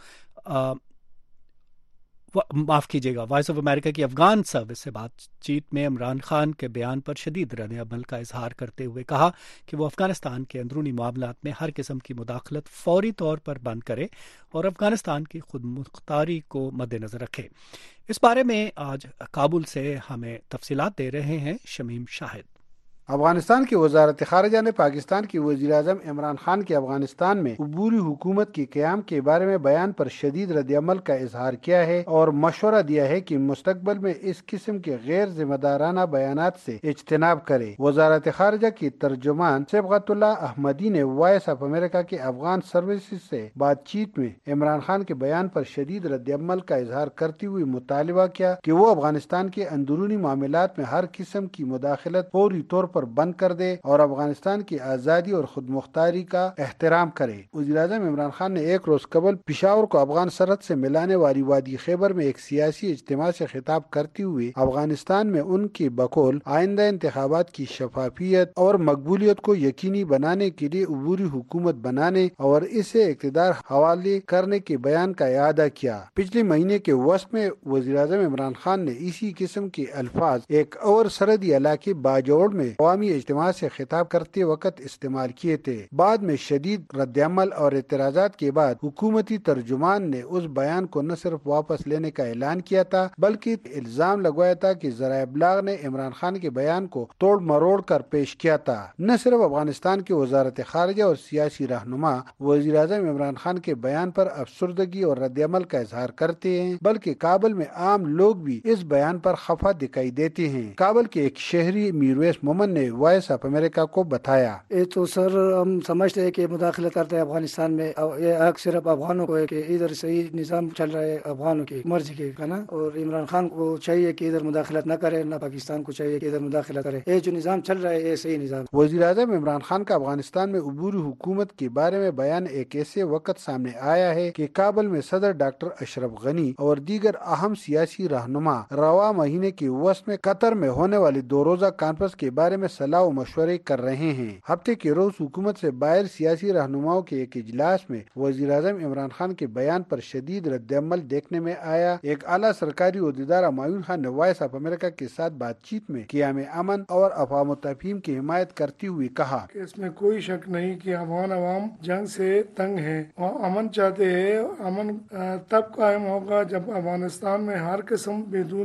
معاف کیجیے گا وائس آف امریکہ کی افغان سروس سے بات چیت میں عمران خان کے بیان پر شدید رد عمل کا اظہار کرتے ہوئے کہا کہ وہ افغانستان کے اندرونی معاملات میں ہر قسم کی مداخلت فوری طور پر بند کرے اور افغانستان کی خود مختاری کو مد نظر رکھے. اس بارے میں آج کابل سے ہمیں تفصیلات دے رہے ہیں شمیم شاہد. افغانستان کی وزارت خارجہ نے پاکستان کے وزیر اعظم عمران خان کے افغانستان میں عبوری حکومت کے قیام کے بارے میں بیان پر شدید رد عمل کا اظہار کیا ہے اور مشورہ دیا ہے کہ مستقبل میں اس قسم کے غیر ذمہ دارانہ بیانات سے اجتناب کرے. وزارت خارجہ کی ترجمان صبغت اللہ احمدی نے وائس آف امریکہ کے افغان سروسز سے بات چیت میں عمران خان کے بیان پر شدید رد عمل کا اظہار کرتے ہوئے مطالبہ کیا کہ وہ افغانستان کے اندرونی معاملات میں ہر قسم کی مداخلت فوری طور پر بند کر دے اور افغانستان کی آزادی اور خود مختاری کا احترام کرے. وزیر اعظم عمران خان نے ایک روز قبل پشاور کو افغان سرحد سے ملانے والی وادی خیبر میں ایک سیاسی اجتماع سے خطاب کرتے ہوئے افغانستان میں ان کی بقول آئندہ انتخابات کی شفافیت اور مقبولیت کو یقینی بنانے کے لیے عبوری حکومت بنانے اور اسے اقتدار حوالے کرنے کے بیان کا اعادہ کیا. پچھلے مہینے کے وسط میں وزیر اعظم عمران خان نے اسی قسم کے الفاظ ایک اور سرحدی علاقے باجوڑ میں عوامی اجتماع سے خطاب کرتے وقت استعمال کیے تھے. بعد میں شدید رد عمل اور اعتراضات کے بعد حکومتی ترجمان نے اس بیان کو نہ صرف واپس لینے کا اعلان کیا تھا بلکہ الزام لگوایا تھا کہ ذرائع ابلاغ نے عمران خان کے بیان کو توڑ مروڑ کر پیش کیا تھا. نہ صرف افغانستان کے وزارت خارجہ اور سیاسی رہنما وزیر اعظم عمران خان کے بیان پر افسردگی اور رد عمل کا اظہار کرتے ہیں بلکہ کابل میں عام لوگ بھی اس بیان پر خفا دکھائی دیتے ہیں. کابل کے ایک شہری میرویس مومن نے وائس آف امریکہ کو بتایا یہ تو سر ہم سمجھتے ہیں کہ مداخلت کرتے ہیں افغانستان میں، یہ حق صرف افغانوں کو ہے کہ ادھر صحیح نظام چل رہا ہے افغانوں کی مرضی کے نا، اور عمران خان کو چاہیے کہ ادھر مداخلت نہ کرے، نہ پاکستان کو چاہیے کہ ادھر مداخلت کرے. یہ جو نظام چل رہا ہے یہ صحیح نظام. وزیر اعظم عمران خان کا افغانستان میں عبوری حکومت کے بارے میں بیان ایک ایسے وقت سامنے آیا ہے کہ کابل میں صدر ڈاکٹر اشرف غنی اور دیگر اہم سیاسی رہنما رواں مہینے کے وسط میں قطر میں ہونے والی دو روزہ کانفرنس کے بارے میں صلاح و مشورے کر رہے ہیں. ہفتے کے روز حکومت سے باہر سیاسی رہنماؤں کے ایک اجلاس میں وزیر اعظم عمران خان کے بیان پر شدید رد عمل دیکھنے میں آیا. ایک اعلیٰ سرکاری عہدیدار معین خان نے وائس آف امریکہ کے ساتھ بات چیت میں قیام امن اور افہام و تفہیم کی حمایت کرتے ہوئے کہا کہ اس میں کوئی شک نہیں کہ افغان عوام جنگ سے تنگ ہے اور امن چاہتے ہیں. امن تب قائم ہوگا جب افغانستان میں ہر قسم بدون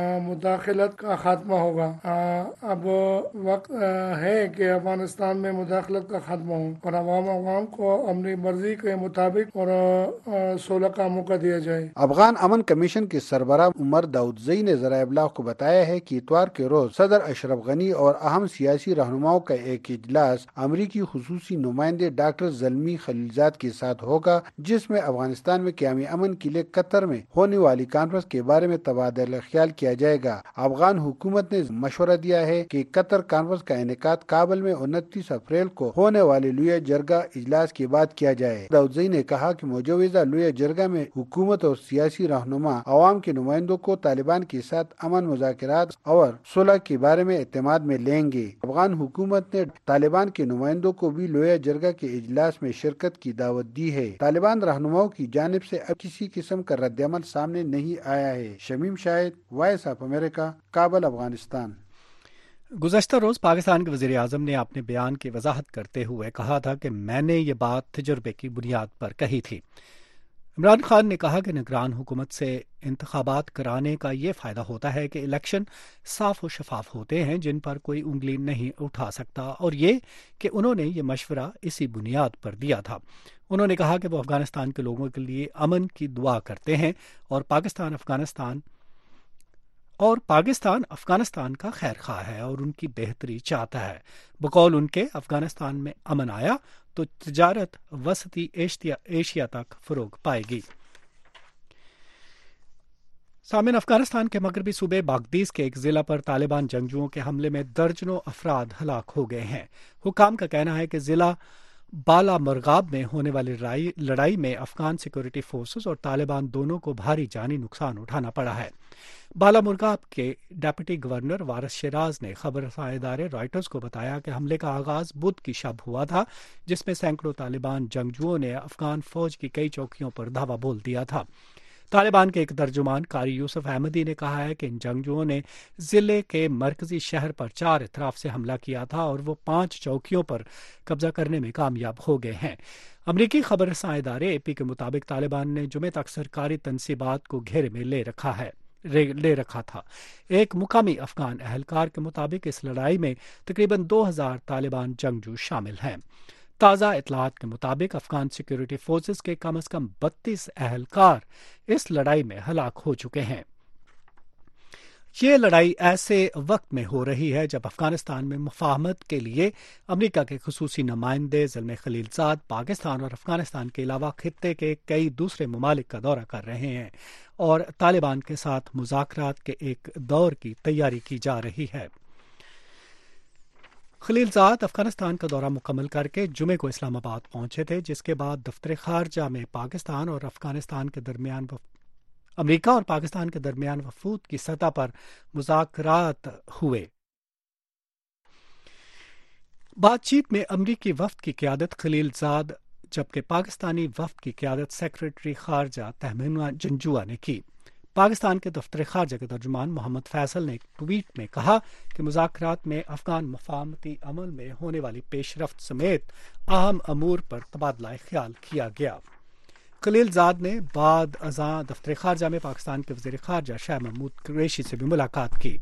مداخلت کا خاتمہ ہوگا. اب وقت ہے کہ افغانستان میں مداخلت کا خاتمہ ہو اور عوام عوام کو اپنی مرضی کے مطابق اور صلح کا موقع دیا جائے. افغان امن کمیشن کے سربراہ عمر داؤدزئی نے ذرائع ابلاغ کو بتایا ہے کہ اتوار کے روز صدر اشرف غنی اور اہم سیاسی رہنماؤں کا ایک اجلاس امریکی خصوصی نمائندے ڈاکٹر زلمی خلیلزاد کے ساتھ ہوگا جس میں افغانستان میں قیام امن کے لیے قطر میں ہونے والی کانفرنس کے بارے میں تبادلہ خیال کیا جائے گا. افغان حکومت نے مشورہ دیا ہے کہ قطر کانفرنس کا انعقاد کابل میں انتیس اپریل کو ہونے والے لویا جرگا اجلاس کے بعد کیا جائے۔ داؤدزئی نے کہا کہ مجوزہ لویا جرگا میں حکومت اور سیاسی رہنما عوام کے نمائندوں کو طالبان کے ساتھ امن مذاکرات اور صلح کے بارے میں اعتماد میں لیں گے۔ افغان حکومت نے طالبان کے نمائندوں کو بھی لویا جرگا کے اجلاس میں شرکت کی دعوت دی ہے۔ طالبان رہنماؤں کی جانب سے اب کسی قسم کا رد عمل سامنے نہیں آیا ہے۔ Shamim Shahid, Voice of America, Kabul, Afghanistan. گزشتہ روز پاکستان کے وزیر اعظم نے اپنے بیان کی وضاحت کرتے ہوئے کہا تھا کہ میں نے یہ بات تجربے کی بنیاد پر کہی تھی۔ عمران خان نے کہا کہ نگران حکومت سے انتخابات کرانے کا یہ فائدہ ہوتا ہے کہ الیکشن صاف و شفاف ہوتے ہیں جن پر کوئی انگلی نہیں اٹھا سکتا، اور یہ کہ انہوں نے یہ مشورہ اسی بنیاد پر دیا تھا۔ انہوں نے کہا کہ وہ افغانستان کے لوگوں کے لیے امن کی دعا کرتے ہیں اور پاکستان افغانستان اور پاکستان افغانستان کا خیر خواہ ہے اور ان کی بہتری چاہتا ہے۔ بقول ان کے افغانستان میں امن آیا تو تجارت وسطی ایشیا ایشیا تک فروغ پائے گی۔ سامعین، افغانستان کے مغربی صوبے باغدیس کے ایک ضلع پر طالبان جنگجوؤں کے حملے میں درجنوں افراد ہلاک ہو گئے ہیں۔ حکام کا کہنا ہے کہ ضلع بالا مرغاب میں ہونے والی لڑائی میں افغان سیکورٹی فورسز اور طالبان دونوں کو بھاری جانی نقصان اٹھانا پڑا ہے۔ بالا مرغاب کے ڈپٹی گورنر وارث شیراز نے خبر رساں ادارے رائٹرز کو بتایا کہ حملے کا آغاز بدھ کی شب ہوا تھا، جس میں سینکڑوں طالبان جنگجوؤں نے افغان فوج کی کئی چوکیوں پر دھاوا بول دیا تھا۔ طالبان کے ایک ترجمان قاری یوسف احمدی نے کہا ہے کہ ان جنگجوؤں نے ضلع کے مرکزی شہر پر چار اطراف سے حملہ کیا تھا اور وہ پانچ چوکیوں پر قبضہ کرنے میں کامیاب ہو گئے ہیں۔ امریکی خبر رساں ادارے اے پی کے مطابق طالبان نے جمعے تک سرکاری تنصیبات کو گھیرے میں لے رکھا ہے لے رکھا تھا۔ ایک مقامی افغان اہلکار کے مطابق اس لڑائی میں تقریباً دو ہزار طالبان جنگجو شامل ہیں۔ تازہ اطلاعات کے مطابق افغان سیکورٹی فورسز کے کم از کم بتیس اہلکار اس لڑائی میں ہلاک ہو چکے ہیں۔ یہ لڑائی ایسے وقت میں ہو رہی ہے جب افغانستان میں مفاہمت کے لیے امریکہ کے خصوصی نمائندے زلمے خلیل زاد پاکستان اور افغانستان کے علاوہ خطے کے کئی دوسرے ممالک کا دورہ کر رہے ہیں اور طالبان کے ساتھ مذاکرات کے ایک دور کی تیاری کی جا رہی ہے۔ خلیل زاد افغانستان کا دورہ مکمل کر کے جمعے کو اسلام آباد پہنچے تھے، جس کے بعد دفتر خارجہ میں پاکستان اور افغانستان کے درمیان امریکہ اور پاکستان کے درمیان وفود کی سطح پر مذاکرات ہوئے۔ بات چیت میں امریکی وفد کی قیادت خلیل زاد جبکہ پاکستانی وفد کی قیادت سیکرٹری خارجہ تہمینہ جنجوعہ نے کی۔ پاکستان کے دفتر خارجہ کے ترجمان محمد فیصل نے ایک ٹویٹ میں کہا کہ مذاکرات میں افغان مفاہمتی عمل میں ہونے والی پیش رفت سمیت اہم امور پر تبادلہ خیال کیا گیا۔ خلیل زاد نے بعد ازاں دفتر خارجہ میں پاکستان کے وزیر خارجہ شاہ محمود قریشی سے بھی ملاقات کی۔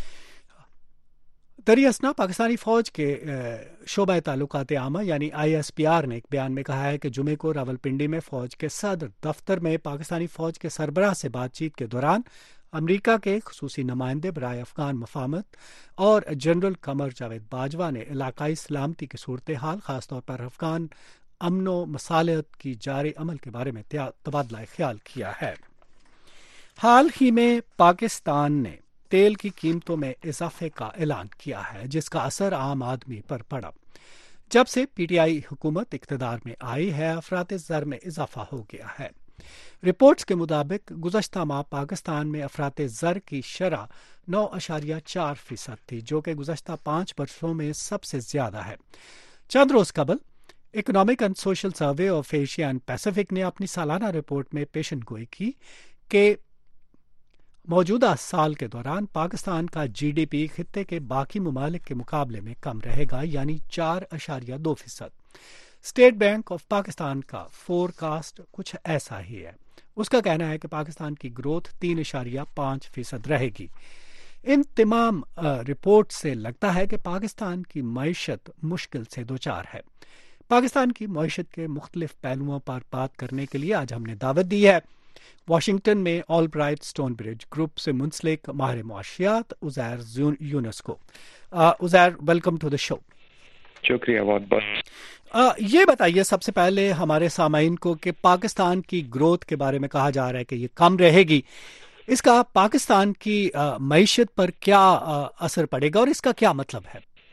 دری اثنا پاکستانی فوج کے شعبہ تعلقات عامہ یعنی آئی ایس پی آر نے ایک بیان میں کہا ہے کہ جمعے کو راولپنڈی میں فوج کے صدر دفتر میں پاکستانی فوج کے سربراہ سے بات چیت کے دوران امریکہ کے خصوصی نمائندے برائے افغان مفاہمت اور جنرل قمر جاوید باجوہ نے علاقائی سلامتی کی صورتحال خاص طور پر افغان امن و مصالحت کی جاری عمل کے بارے میں تبادلہ خیال کیا ہے۔ حال ہی میں پاکستان نے تیل کی قیمتوں میں اضافے کا اعلان کیا ہے، جس کا اثر عام آدمی پر پڑا۔ جب سے پی ٹی آئی حکومت اقتدار میں آئی ہے، افراط زر میں اضافہ ہو گیا ہے۔ رپورٹس کے مطابق گزشتہ ماہ پاکستان میں افراط زر کی شرح نو اشاریہ چار فیصد تھی، جو کہ گزشتہ پانچ برسوں میں سب سے زیادہ ہے۔ چند روز قبل Economic and Social Survey of Asia and Pacific نے اپنی سالانہ رپورٹ میں پیشن گوئی کی کہ موجودہ سال کے دوران پاکستان کا جی ڈی پی خطے کے باقی ممالک کے مقابلے میں کم رہے گا، یعنی چار اشاریہ دو فیصد۔ اسٹیٹ بینک آف پاکستان کا فور کاسٹ کچھ ایسا ہی ہے۔ اس کا کہنا ہے کہ پاکستان کی گروتھ تین اشاریہ پانچ فیصد رہے گی۔ ان تمام رپورٹ سے لگتا ہے کہ پاکستان کی معیشت مشکل سے دوچار ہے۔ پاکستان کی معیشت کے مختلف پہلوؤں پر بات کرنے کے لیے آج ہم نے دعوت دی ہے واشنگٹن میں Albright Stonebridge Group سے منسلک ماہر معاشیات عزیر یونس کو۔ Uzair, welcome to the show. شکریہ بہت بہت۔ یہ بتائیے سب سے پہلے ہمارے سامعین کو کہ پاکستان کی گروتھ کے بارے میں کہا جا رہا ہے کہ یہ کم رہے گی، اس کا پاکستان کی معیشت پر کیا اثر پڑے گا اور اس کا کیا مطلب ہے؟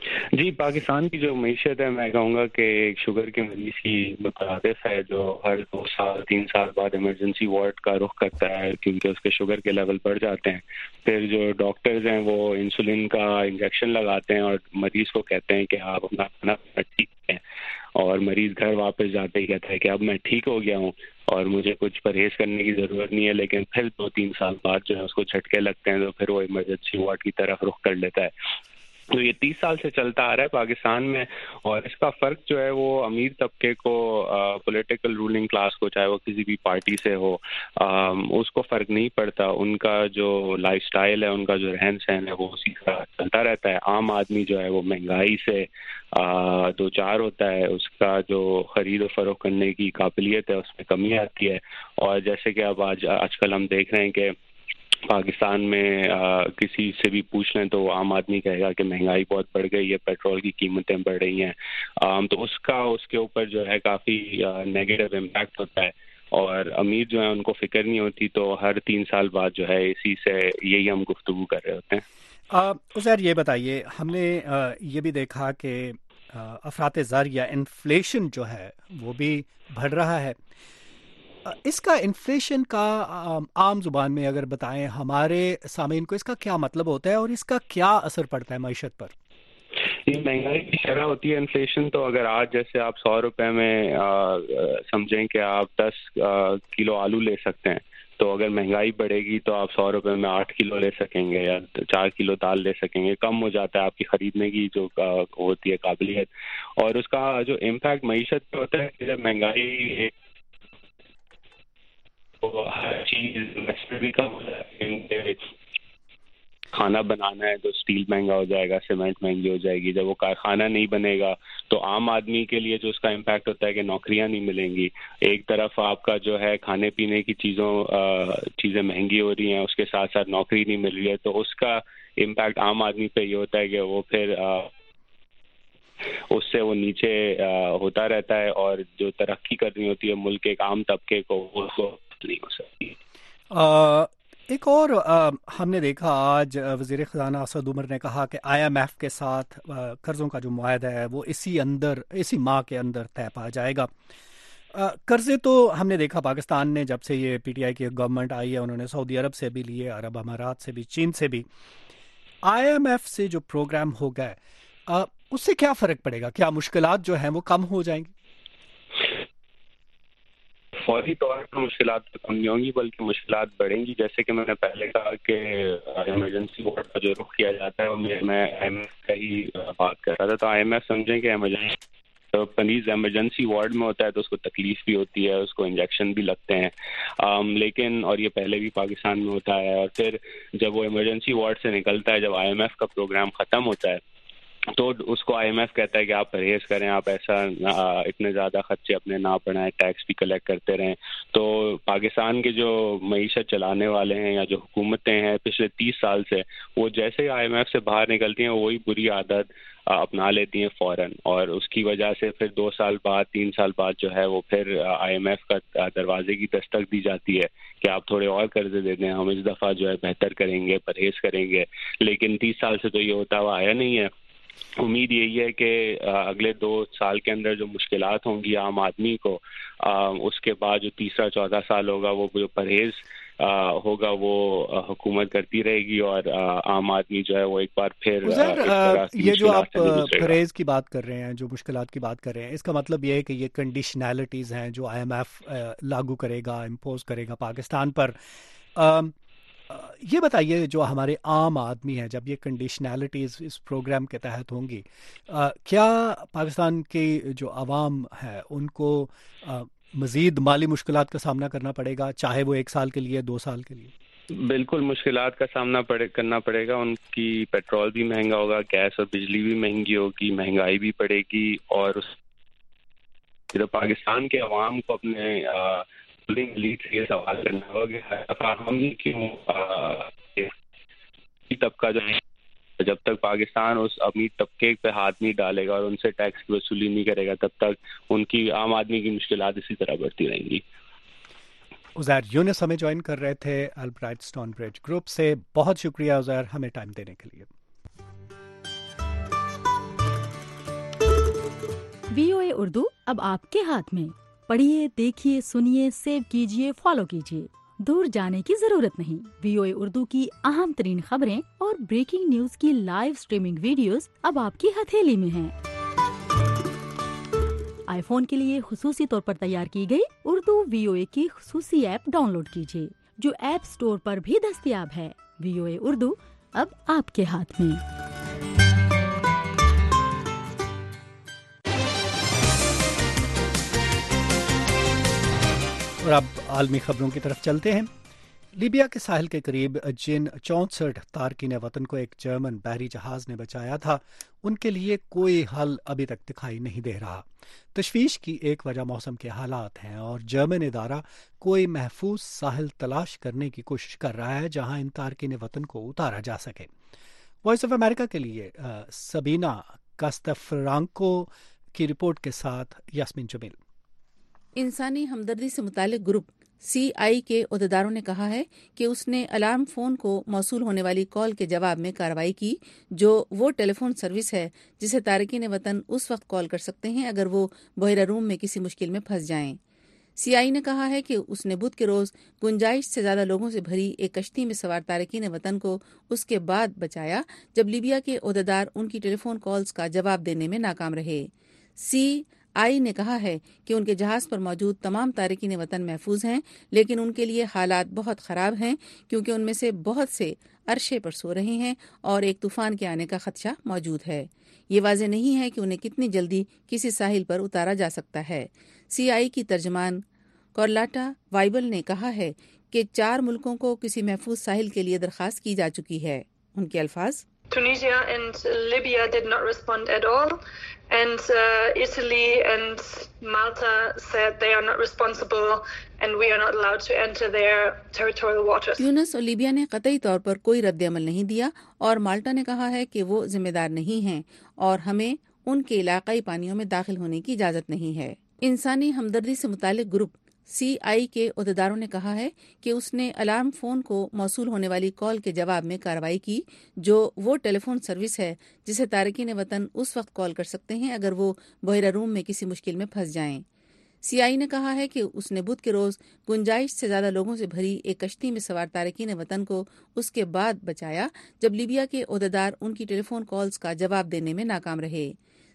جی، پاکستان کی جو معیشت ہے میں کہوں گا کہ ایک شوگر کے مریض کی مترادف ہے جو ہر دو سال تین سال بعد ایمرجنسی وارڈ کا رخ کرتا ہے کیونکہ اس کے شوگر کے لیول بڑھ جاتے ہیں. پھر جو ڈاکٹرز ہیں وہ انسولین کا انجیکشن لگاتے ہیں اور مریض کو کہتے ہیں کہ آپ اپنا کھانا ٹھیک ہے، اور مریض گھر واپس جاتے ہی کہتا ہے کہ اب میں ٹھیک ہو گیا ہوں اور مجھے کچھ پرہیز کرنے کی ضرورت نہیں ہے. لیکن پھر دو تین سال بعد جو ہے اس کو جھٹکے لگتے ہیں تو پھر وہ ایمرجنسی وارڈ کی طرف رخ کر لیتا ہے. تو یہ تیس سال سے چلتا آ رہا ہے پاکستان میں، اور اس کا فرق جو ہے وہ امیر طبقے کو، پولیٹیکل رولنگ کلاس کو، چاہے وہ کسی بھی پارٹی سے ہو، اس کو فرق نہیں پڑتا. ان کا جو لائف سٹائل ہے، ان کا جو رہن سہن ہے وہ اسی طرح چلتا رہتا ہے. عام آدمی جو ہے وہ مہنگائی سے دو چار ہوتا ہے، اس کا جو خرید و فروخت کرنے کی قابلیت ہے اس میں کمی آتی ہے. اور جیسے کہ اب آج آج کل ہم دیکھ رہے ہیں کہ پاکستان میں آ, کسی سے بھی پوچھ لیں تو عام آدمی کہے گا کہ مہنگائی بہت بڑھ گئی ہے، پیٹرول کی قیمتیں بڑھ رہی ہیں. آ, تو اس کا اس کے اوپر جو ہے کافی نیگیٹو امپیکٹ ہوتا ہے، اور امیر جو ہے ان کو فکر نہیں ہوتی. تو ہر تین سال بعد جو ہے اسی سے یہی ہم گفتگو کر رہے ہوتے ہیں. عزیر یہ بتائیے، ہم نے آ, یہ بھی دیکھا کہ افراط زر یا انفلیشن جو ہے وہ بھی بڑھ رہا ہے. اس کا انفلیشن کا عام زبان میں اگر بتائیں ہمارے سامعین کو، اس کا کیا مطلب ہوتا ہے اور اس کا کیا اثر پڑتا ہے معیشت پر؟ یہ مہنگائی کی شرح ہوتی ہے انفلیشن. تو اگر آج جیسے آپ سو روپے میں سمجھیں کہ آپ دس کلو آلو لے سکتے ہیں، تو اگر مہنگائی بڑھے گی تو آپ سو روپے میں آٹھ کلو لے سکیں گے یا چار کلو دال لے سکیں گے. کم ہو جاتا ہے آپ کی خریدنے کی جو ہوتی ہے قابلیت. اور اس کا جو امپیکٹ معیشت پہ ہوتا ہے کہ جب مہنگائی ہر چیز بھی کم ہو جائے گی. کھانا بنانا ہے تو اسٹیل مہنگا ہو جائے گا، سیمنٹ مہنگی ہو جائے گی. جب وہ کارخانہ نہیں بنے گا تو عام آدمی کے لیے جو اس کا امپیکٹ ہوتا ہے کہ نوکریاں نہیں ملیں گی. ایک طرف آپ کا جو ہے کھانے پینے کی چیزوں چیزیں مہنگی ہو رہی ہیں، اس کے ساتھ ساتھ نوکری نہیں مل رہی ہے. تو اس کا امپیکٹ عام آدمی پہ یہ ہوتا ہے کہ وہ پھر اس سے وہ نیچے ہوتا رہتا ہے، اور جو ترقی کرنی ہوتی ہے ملک کے عام طبقے کو وہ نہیں ہو سکتی. ایک اور آ, ہم نے دیکھا آج وزیر خزانہ اسد عمر نے کہا کہ آئی ایم ایف کے ساتھ قرضوں کا جو معاہدہ ہے وہ اسی اندر اسی ماہ کے اندر طے پا جائے گا. قرضے تو ہم نے دیکھا پاکستان نے جب سے یہ پی ٹی آئی کی گورنمنٹ آئی ہے انہوں نے سعودی عرب سے بھی لیے، عرب امارات سے بھی، چین سے بھی. آئی ایم ایف سے جو پروگرام ہو گئے اس سے کیا فرق پڑے گا؟ کیا مشکلات جو ہیں وہ کم ہو جائیں گی؟ فوری طور پر مشکلات کم نہیں ہوں گی بلکہ مشکلات بڑھیں گی. جیسے کہ میں نے پہلے کہا کہ ایمرجنسی وارڈ کا جو رخ کیا جاتا ہے میں آئی ایم ایف کا ہی بات کر رہا تھا. تو آئی ایم ایف سمجھیں کہ ایمرجنسی مریض ایمرجنسی وارڈ میں ہوتا ہے تو اس کو تکلیف بھی ہوتی ہے، اس کو انجیکشن بھی لگتے ہیں، لیکن اور یہ پہلے بھی پاکستان میں ہوتا ہے. اور پھر جب وہ ایمرجنسی وارڈ سے نکلتا ہے، جب آئی ایم ایف کا پروگرام ختم ہوتا ہے تو اس کو آئی ایم ایف کہتا ہے کہ آپ پرہیز کریں، آپ ایسا اتنے زیادہ خرچے اپنے نہ بڑھائیں، ٹیکس بھی کلیکٹ کرتے رہیں. تو پاکستان کے جو معیشت چلانے والے ہیں یا جو حکومتیں ہیں پچھلے تیس سال سے، وہ جیسے ہی آئی ایم ایف سے باہر نکلتی ہیں وہی بری عادت اپنا لیتی ہیں فوراً، اور اس کی وجہ سے پھر دو سال بعد تین سال بعد جو ہے وہ پھر آئی ایم ایف کا دروازے کی دستک دی جاتی ہے کہ آپ تھوڑے اور قرضے دے دیں، ہم اس دفعہ جو ہے بہتر کریں گے، پرہیز کریں گے. لیکن تیس سال سے تو یہ ہوتا ہوا آیا نہیں ہے. امید یہی ہے کہ اگلے دو سال کے اندر جو مشکلات ہوں گی عام آدمی کو، اس کے بعد جو تیسرا چوتھا سال ہوگا وہ جو پرہیز ہوگا وہ حکومت کرتی رہے گی، اور عام آدمی جو ہے وہ ایک بار پھر یہ جو آپ پرہیز کی بات کر رہے ہیں، جو مشکلات کی بات کر رہے ہیں، اس کا مطلب یہ ہے کہ یہ کنڈیشنالٹیز ہیں جو آئی ایم ایف لاگو کرے گا، امپوز کرے گا پاکستان پر. یہ بتائیے جو ہمارے عام آدمی ہیں، جب یہ کنڈیشنالٹیز اس پروگرام کے تحت ہوں گی، کیا پاکستان کی جو عوام ہے ان کو مزید مالی مشکلات کا سامنا کرنا پڑے گا، چاہے وہ ایک سال کے لیے، دو سال کے لیے؟ بالکل مشکلات کا سامنا پڑے کرنا پڑے گا. ان کی پیٹرول بھی مہنگا ہوگا، گیس اور بجلی بھی مہنگی ہوگی، مہنگائی بھی پڑے گی. اور اس پاکستان کے عوام کو اپنے لیڈ سے یہ سوال کرنا ہوگا کہ ہم کیوں طبقہ جو ہے جب تک پاکستان اس امیر طبقے پہ ہاتھ نہیں ڈالے گا اور ان سے ٹیکس کی وصولی نہیں کرے گا، تب تک ان کی عام آدمی کی مشکلات اسی طرح بڑھتی رہیں گی. عزیر یونس ہمیں جوائن کر رہے تھے البرائٹ اسٹون برج گروپ سے. بہت شکریہ عزیر ہمیں ٹائم دینے کے لیے. وی او اے اردو اب آپ کے ہاتھ میں. پڑھیے، دیکھیے، سنیے، سیو کیجیے، فالو کیجیے. دور جانے کی ضرورت نہیں. وی او اے اردو کی اہم ترین خبریں اور بریکنگ نیوز کی لائیو سٹریمنگ ویڈیوز اب آپ کی ہتھیلی میں ہیں. آئی فون کے لیے خصوصی طور پر تیار کی گئی اردو وی او اے کی خصوصی ایپ ڈاؤن لوڈ کیجیے، جو ایپ سٹور پر بھی دستیاب ہے. وی او اے اردو اب آپ کے ہاتھ میں. اور اب عالمی خبروں کی طرف چلتے ہیں. لیبیا کے ساحل کے قریب جن چونسٹھ تارکین وطن کو ایک جرمن بحری جہاز نے بچایا تھا، ان کے لیے کوئی حل ابھی تک دکھائی نہیں دے رہا. تشویش کی ایک وجہ موسم کے حالات ہیں اور جرمن ادارہ کوئی محفوظ ساحل تلاش کرنے کی کوشش کر رہا ہے جہاں ان تارکین وطن کو اتارا جا سکے. وائس آف امریکہ کے لیے سبینا کاستفرانکو کی رپورٹ کے ساتھ یاسمین جمیل. انسانی ہمدردی سے متعلق گروپ سی آئی کے عہدیداروں نے کہا ہے کہ اس نے الارم فون کو موصول ہونے والی کال کے جواب میں کارروائی کی، جو وہ ٹیلی فون سروس ہے جسے تارکین وطن اس وقت کال کر سکتے ہیں اگر وہ بحیرہ روم میں کسی مشکل میں پھنس جائیں. سی آئی نے کہا ہے کہ اس نے بدھ کے روز گنجائش سے زیادہ لوگوں سے بھری ایک کشتی میں سوار تارکین وطن کو اس کے بعد بچایا جب لیبیا کے عہدیدار ان کی ٹیلی فون کالز کا جواب دینے میں ناکام رہے. سی آئی نے کہا ہے کہ ان کے جہاز پر موجود تمام تارکین وطن محفوظ ہیں، لیکن ان کے لیے حالات بہت خراب ہیں کیونکہ ان میں سے بہت سے عرشے پر سو رہے ہیں اور ایک طوفان کے آنے کا خدشہ موجود ہے. یہ واضح نہیں ہے کہ انہیں کتنی جلدی کسی ساحل پر اتارا جا سکتا ہے. سی آئی کی ترجمان کارلاٹا وائبل نے کہا ہے کہ چار ملکوں کو کسی محفوظ ساحل کے لیے درخواست کی جا چکی ہے. ان کے الفاظ: Tunisia and Libya did not respond at all, and uh, Italy and Malta said they are not responsible and we are not allowed to enter their territorial waters. تیونس اور لیبیا نے قطعی طور پر کوئی رد عمل نہیں دیا اور مالٹا نے کہا ہے کہ وہ ذمہ دار نہیں ہیں اور ہمیں ان کے علاقائی پانیوں میں داخل ہونے کی اجازت نہیں ہے. انسانی ہمدردی سے متعلق گروپ سی آئی کے عہدیداروں نے کہا ہے کہ اس نے الارم فون کو موصول ہونے والی کال کے جواب میں کارروائی کی، جو وہ ٹیلی فون سروس ہے جسے تارکین وطن اس وقت کال کر سکتے ہیں اگر وہ بحیرہ روم میں کسی مشکل میں پھنس جائیں. سی آئی نے کہا ہے کہ اس نے بدھ کے روز گنجائش سے زیادہ لوگوں سے بھری ایک کشتی میں سوار تارکین وطن کو اس کے بعد بچایا جب لیبیا کے عہدیدار ان کی ٹیلی فون کالز کا جواب دینے میں ناکام رہے.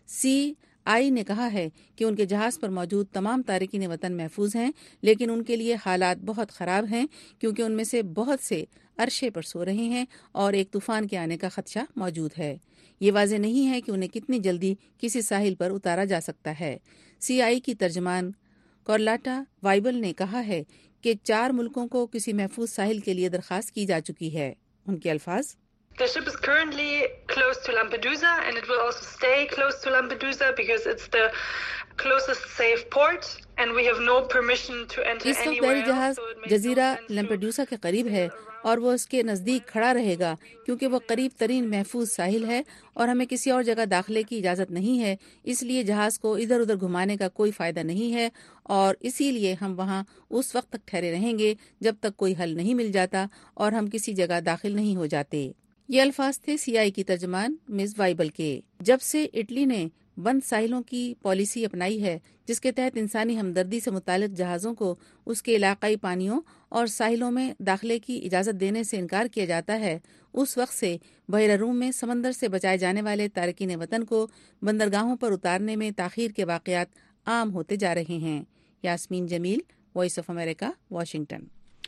سی آئی نے کہا ہے کہ ان کے جہاز پر موجود تمام تارکین وطن محفوظ ہیں، لیکن ان کے لیے حالات بہت خراب ہیں کیونکہ ان میں سے بہت سے عرشے پر سو رہے ہیں اور ایک طوفان کے آنے کا خدشہ موجود ہے. یہ واضح نہیں ہے کہ انہیں کتنی جلدی کسی ساحل پر اتارا جا سکتا ہے. سی آئی کی ترجمان کارلاٹا وائبل نے کہا ہے کہ چار ملکوں کو کسی محفوظ ساحل کے لیے درخواست کی جا چکی ہے. ان کے الفاظ: The ship is currently close to Lampedusa and it will also stay close to Lampedusa because it's the closest safe port and we have no permission to enter اس وقت anywhere بحری جہاز جزیرہ لمپیڈوسا کے قریب ہے اور وہ اس کے نزدیک کھڑا رہے گا کیونکہ وہ قریب ترین محفوظ ساحل ہے اور ہمیں کسی اور جگہ داخلے کی اجازت نہیں ہے، اس لیے جہاز کو ادھر ادھر گھمانے کا کوئی فائدہ نہیں ہے اور اسی لیے ہم وہاں اس وقت تک ٹھہرے رہیں گے جب تک کوئی حل نہیں مل جاتا اور ہم کسی جگہ داخل نہیں ہو جاتے. یہ الفاظ تھے سی آئی کی ترجمان مز وائبل کے. جب سے اٹلی نے بند ساحلوں کی پالیسی اپنائی ہے جس کے تحت انسانی ہمدردی سے متعلق جہازوں کو اس کے علاقائی پانیوں اور ساحلوں میں داخلے کی اجازت دینے سے انکار کیا جاتا ہے، اس وقت سے بحیرہ روم میں سمندر سے بچائے جانے والے تارکین وطن کو بندرگاہوں پر اتارنے میں تاخیر کے واقعات عام ہوتے جا رہے ہیں. Yasmeen Jamil, Voice of America, Washington.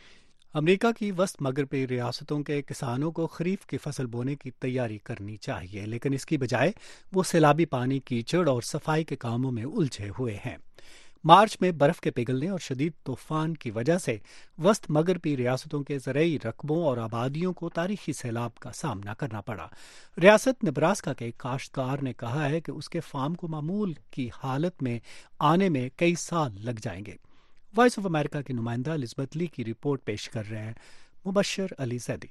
امریکہ کی وسط مغربی ریاستوں کے کسانوں کو خریف کی فصل بونے کی تیاری کرنی چاہیے، لیکن اس کی بجائے وہ سیلابی پانی، کیچڑ اور صفائی کے کاموں میں الجھے ہوئے ہیں. مارچ میں برف کے پگھلنے اور شدید طوفان کی وجہ سے وسط مغربی ریاستوں کے زرعی رقبوں اور آبادیوں کو تاریخی سیلاب کا سامنا کرنا پڑا. ریاست نبراسکا کے کاشتکار نے کہا ہے کہ اس کے فارم کو معمول کی حالت میں آنے میں کئی سال لگ جائیں گے. وائس آف امریکہ کی نمائندہ الزبتھ لی کی رپورٹ پیش کر رہے ہیں مبشر علی زیدی.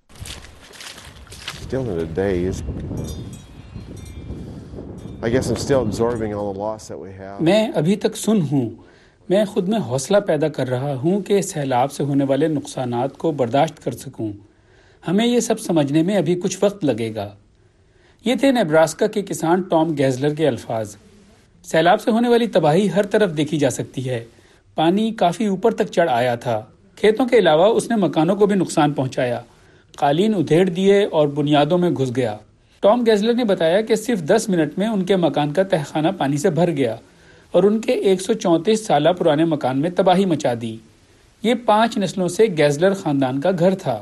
میں ابھی تک سن ہوں. میں خود میں حوصلہ پیدا کر رہا ہوں کہ سیلاب سے ہونے والے نقصانات کو برداشت کر سکوں. ہمیں یہ سب سمجھنے میں ابھی کچھ وقت لگے گا. یہ تھے نیبراسکا کے کسان ٹام گیزلر کے الفاظ. سیلاب سے ہونے والی تباہی ہر طرف دیکھی جا سکتی ہے۔ پانی کافی اوپر تک چڑھ آیا تھا۔ کھیتوں کے علاوہ اس نے مکانوں کو بھی نقصان پہنچایا، قالین ادھیڑ دیے اور بنیادوں میں گھس گیا۔ ٹام گیزلر نے بتایا کہ صرف دس منٹ میں ان کے مکان کا تہخانہ پانی سے بھر گیا اور ان کے ایک سو چونتیس سالہ پرانے مکان میں تباہی مچا دی۔ یہ پانچ نسلوں سے گیزلر خاندان کا گھر تھا۔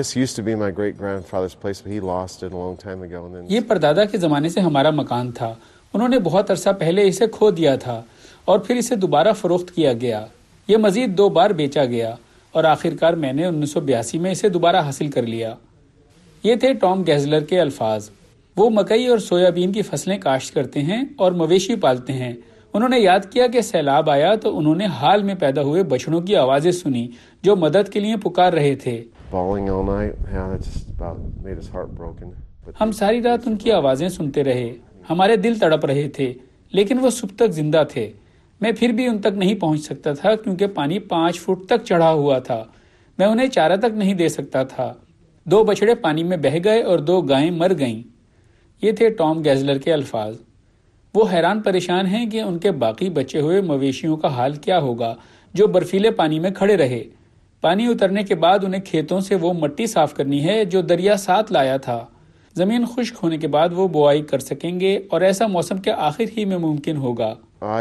یہ پردادا کے زمانے سے ہمارا مکان تھا، انہوں نے بہت عرصہ پہلے اسے کھو دیا تھا اور پھر اسے دوبارہ فروخت کیا گیا۔ یہ مزید دو بار بیچا گیا اور آخرکار میں نے انیس سو بیاسی میں اسے دوبارہ حاصل کر لیا۔ یہ تھے ٹام گیزلر کے الفاظ۔ وہ مکئی اور سویابین کی فصلیں کاشت کرتے ہیں اور مویشی پالتے ہیں۔ انہوں نے یاد کیا کہ سیلاب آیا تو انہوں نے حال میں پیدا ہوئے بچڑوں کی آوازیں سنی جو مدد کے لیے پکار رہے تھے۔ ہم ساری رات ان کی آوازیں سنتے رہے، ہمارے دل تڑپ رہے تھے، لیکن وہ صبح تک زندہ تھے۔ میں پھر بھی ان تک نہیں پہنچ سکتا تھا کیونکہ پانی پانچ فٹ تک چڑھا ہوا تھا۔ میں انہیں چارہ تک نہیں دے سکتا تھا۔ دو بچڑے پانی میں بہہ گئے اور دو گائیں مر گئیں۔ یہ تھے ٹام گیزلر کے الفاظ۔ وہ حیران پریشان ہیں کہ ان کے باقی بچے ہوئے مویشیوں کا حال کیا ہوگا جو برفیلے پانی میں کھڑے رہے۔ پانی اترنے کے بعد انہیں کھیتوں سے وہ مٹی صاف کرنی ہے جو دریا ساتھ لایا تھا۔ زمین خشک ہونے کے بعد وہ بوائی کر سکیں گے اور ایسا موسم کے آخر ہی میں ممکن ہوگا۔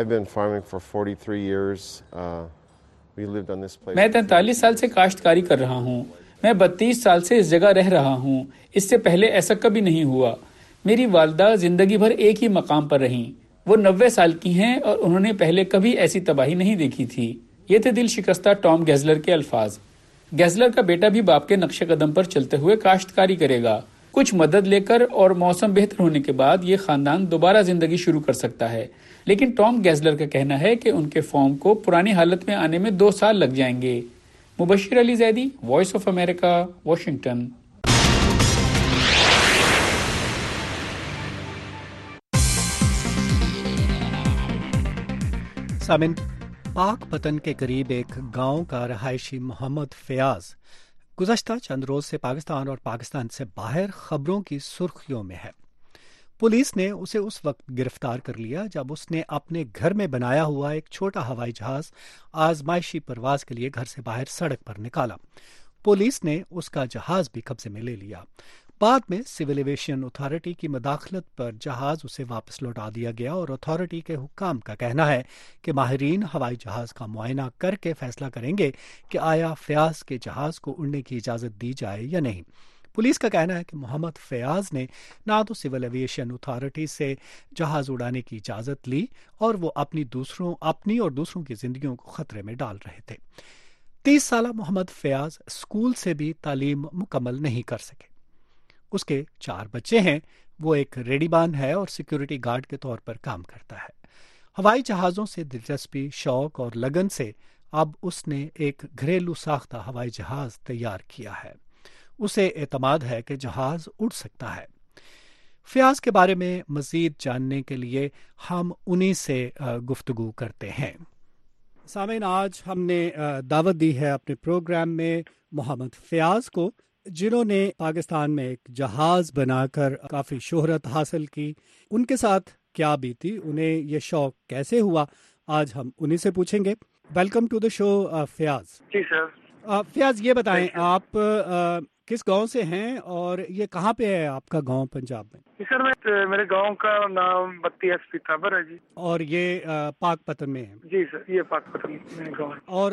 میں تینتالیس سال سے کاشتکاری کر رہا ہوں۔ میں بتیس سال سے اس جگہ رہ رہا ہوں۔ اس سے پہلے ایسا کبھی نہیں ہوا۔ میری والدہ زندگی بھر ایک ہی مقام پر رہیں۔ وہ نوے سال کی ہیں اور انہوں نے پہلے کبھی ایسی تباہی نہیں دیکھی تھی۔ یہ تھے دل شکستہ ٹام گیزلر کے الفاظ۔ گیزلر کا بیٹا بھی باپ کے نقش قدم پر چلتے ہوئے کاشتکاری کرے گا۔ کچھ مدد لے کر اور موسم بہتر ہونے کے بعد یہ خاندان دوبارہ زندگی شروع کر سکتا ہے، لیکن ٹام گیزلر کا کہنا ہے کہ ان کے فارم کو پرانی حالت میں آنے میں دو سال لگ جائیں گے۔ Mubashir Ali Zaidi, Voice of America, Washington. سامن، پاک پتن کے قریب ایک گاؤں کا رہائشی محمد فیاض گزشتہ چند روز سے پاکستان اور پاکستان سے باہر خبروں کی سرخیوں میں ہے۔ پولیس نے اسے اس وقت گرفتار کر لیا جب اس نے اپنے گھر میں بنایا ہوا ایک چھوٹا ہوائی جہاز آزمائشی پرواز کے لیے گھر سے باہر سڑک پر نکالا۔ پولیس نے اس کا جہاز بھی قبضے میں لے لیا۔ بعد میں سول ایویشن اتھارٹی کی مداخلت پر جہاز اسے واپس لوٹا دیا گیا اور اتھارٹی کے حکام کا کہنا ہے کہ ماہرین ہوائی جہاز کا معائنہ کر کے فیصلہ کریں گے کہ آیا فیاض کے جہاز کو اڑنے کی اجازت دی جائے یا نہیں۔ پولیس کا کہنا ہے کہ محمد فیاض نے نہ تو سول ایویشن اتھارٹی سے جہاز اڑانے کی اجازت لی اور وہ اپنی دوسروں اپنی اور دوسروں کی زندگیوں کو خطرے میں ڈال رہے تھے۔ تیس سالہ محمد فیاض اسکول سے بھی تعلیم مکمل نہیں کر سکے۔ اس کے چار بچے ہیں۔ وہ ایک ریڈی بان ہے اور سیکیورٹی گارڈ کے طور پر کام کرتا ہے۔ ہوائی جہازوں سے دلچسپی، شوق اور لگن سے اب اس نے ایک گھریلو ساختہ ہوائی جہاز تیار کیا ہے۔ اسے اعتماد ہے کہ جہاز اڑ سکتا ہے۔ فیاض کے بارے میں مزید جاننے کے لیے ہم انہی سے گفتگو کرتے ہیں۔ سامعین، آج ہم نے دعوت دی ہے اپنے پروگرام میں محمد فیاض کو، جنہوں نے پاکستان میں ایک جہاز بنا کر کافی شہرت حاصل کی۔ ان کے ساتھ کیا بیتی، انہیں یہ شوق کیسے ہوا، آج ہم انہیں سے پوچھیں گے۔ Welcome to the show Fayyaz. جی سر۔ فیاض، یہ بتائیں آپ کس گاؤں سے ہیں اور یہ کہاں پہ ہے آپ کا گاؤں پنجاب میں؟ جی سر، میں میرے گاؤں کا نام بتی ایس پی تابر ہے جی۔ اور یہ پاک پتن میں ہے؟ جی سر، یہ پاک پتن میں گاؤں ہے۔ اور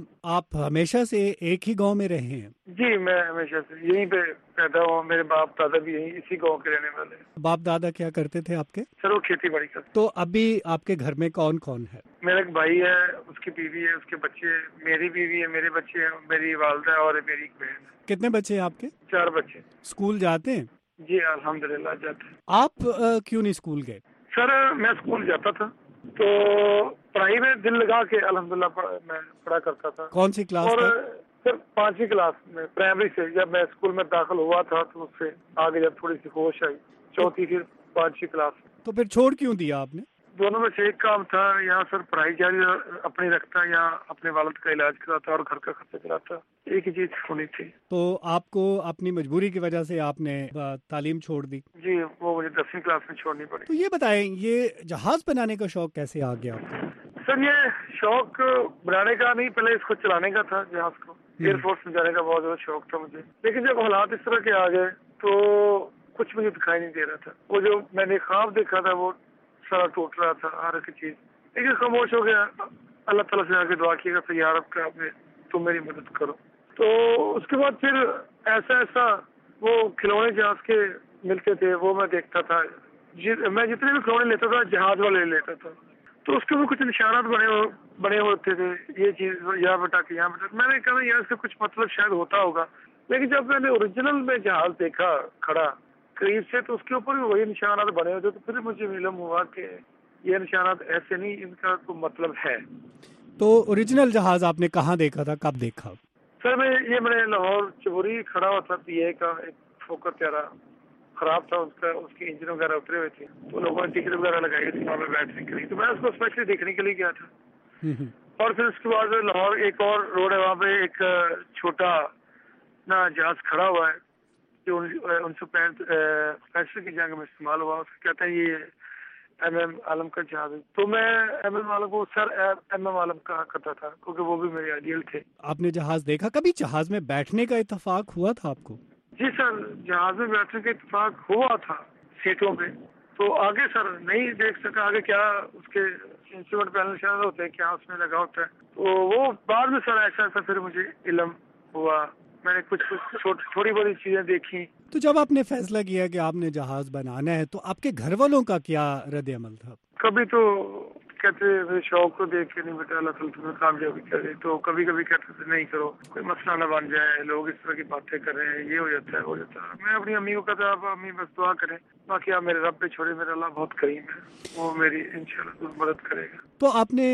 آپ ہمیشہ سے ایک ہی گاؤں میں رہے ہیں؟ جی، میں ہمیشہ سے یہیں پہ پیدا ہوا۔ میرے باپ دادا بھی یہیں اسی گاؤں کے رہنے والے ہیں۔ باپ دادا کیا کرتے تھے آپ کے؟ سر وہ کھیتی باڑی کرتے۔ تو ابھی آپ کے گھر میں کون کون ہے؟ میرا ایک بھائی ہے، اس کی بیوی ہے، اس کے بچے ہیں، میری بیوی ہے، میرے بچے ہیں، میری والدہ اور میری ایک بہن ہے۔ کتنے بچے ہیں آپ کے؟ چار بچے۔ اسکول جاتے ہیں؟ جی الحمدللہ جاتے ہیں۔ آپ کیوں نہیں اسکول گئے؟ سر میں اسکول جاتا تھا تو پڑھائی میں دل لگا کے الحمدللہ میں پڑھا کرتا تھا۔ کون سی کلاس اور تک؟ سر پانچویں کلاس میں، پرائمری سے جب میں اسکول میں داخل ہوا تھا تو اس سے آگے جب تھوڑی سی ہوش آئی، چوتھی پھر پانچویں کلاس۔ تو پھر چھوڑ کیوں دیا آپ نے؟ دونوں میں سے ایک کام تھا، یہاں سر پڑھائی جاری اپنی رکھتا، یہاں اپنے والد کا علاج کراتا اور گھر کا خرچہ چلاتا۔ एक ही चीज होनी थी। तो आपको अपनी मजबूरी की वजह से आपने तालीम छोड़ दी? जी, वो मुझे दसवीं क्लास में छोड़नी पड़ी। तो ये बताएं, ये जहाज बनाने का शौक कैसे आ गया आपको? सर ये शौक बनाने का नहीं, पहले इसको चलाने का था, जहाज को एयरफोर्स में जाने का बहुत ज्यादा शौक था मुझे। लेकिन जब हालात इस तरह के आ गए तो कुछ मुझे दिखाई नहीं दे रहा था। वो जो मैंने ख्वाब देखा था वो सारा टूट रहा था, हर एक चीज। लेकिन खामोश हो गया, अल्लाह ताला से आके दुआ किया था, यार अब क्या आपने तुम मेरी मदद करो। तो उसके बाद फिर ऐसा ऐसा वो खिलौने जहाज के मिलते थे, वो मैं देखता था। जि, मैं जितने भी खिलौने लेता था जहाज वाले लेता था, तो उसके ऊपर कुछ निशानात बने हो, बने होते थे, ये चीज यहाँ बटा के यहाँ बटा। मैंने कहा यार इसका कुछ मतलब शायद होता होगा। लेकिन जब मैंने ओरिजिनल में जहाज देखा खड़ा करीब से, तो उसके ऊपर भी वही निशानात बने होते। तो फिर मुझे मालूम हुआ कि ये निशानात ऐसे नहीं, इनका तो मतलब है। तो ओरिजिनल जहाज आपने कहाँ देखा था, कब देखा? सर मैं ये मैंने लाहौर चबोरी खड़ा हुआ था, पीए का एक फोकर प्यारा खराब था, उसका उसके इंजन वगैरह उतरे हुए थे, तो लोगों ने टिकट वगैरह लगाई थी वहाँ पे बैठने के लिए। तो मैं उसको स्पेशली देखने के लिए गया था। और फिर उसके बाद लाहौर एक और रोड है, वहाँ पे एक छोटा ना जहाज खड़ा हुआ है जो उन्नीस सौ पैंसठ की जंग में इस्तेमाल हुआ। उसको कहते हैं ये एम एम आलम का जहाज है। तो मैं एम एम आलम को सर एम एम आलम कहा करता था, क्योंकि वो भी मेरे आइडियल थे। आपने जहाज देखा? कभी जहाज में बैठने का इत्तेफाक हुआ था आपको? जी सर, जहाज में बैठने का इत्तेफाक हुआ था सीटों पे। तो आगे सर नहीं देख सका, आगे क्या उसके इंस्ट्रूमेंट पैनल शायद होते हैं, क्या उसमें लगा होता है। तो वो बाद में सर ऐसा ऐसा फिर मुझे इल्म हुआ, मैंने कुछ कुछ थोड़ी बड़ी चीजें देखी। तो जब आपने फैसला किया कि आपने जहाज बनाना है, तो आपके घर वालों का क्या रद्द अमल था? कभी तो कहते मेरे शौक को देख के नहीं बेटा अल्लाह ताला तुम्हें कामयाबी करे, तो कभी कभी कहते थे नहीं करो, कोई मसला न बन जाए, लोग इस तरह की बातें कर रहे हैं, ये हो जाता है हो जाता है। मैं अपनी अम्मी को कहता आप अम्मी बस दुआ करें, बाकी आप मेरे रब पे छोड़े, मेरा अल्लाह बहुत करीम है, वो मेरी इंशाल्लाह मदद करेगा। तो आपने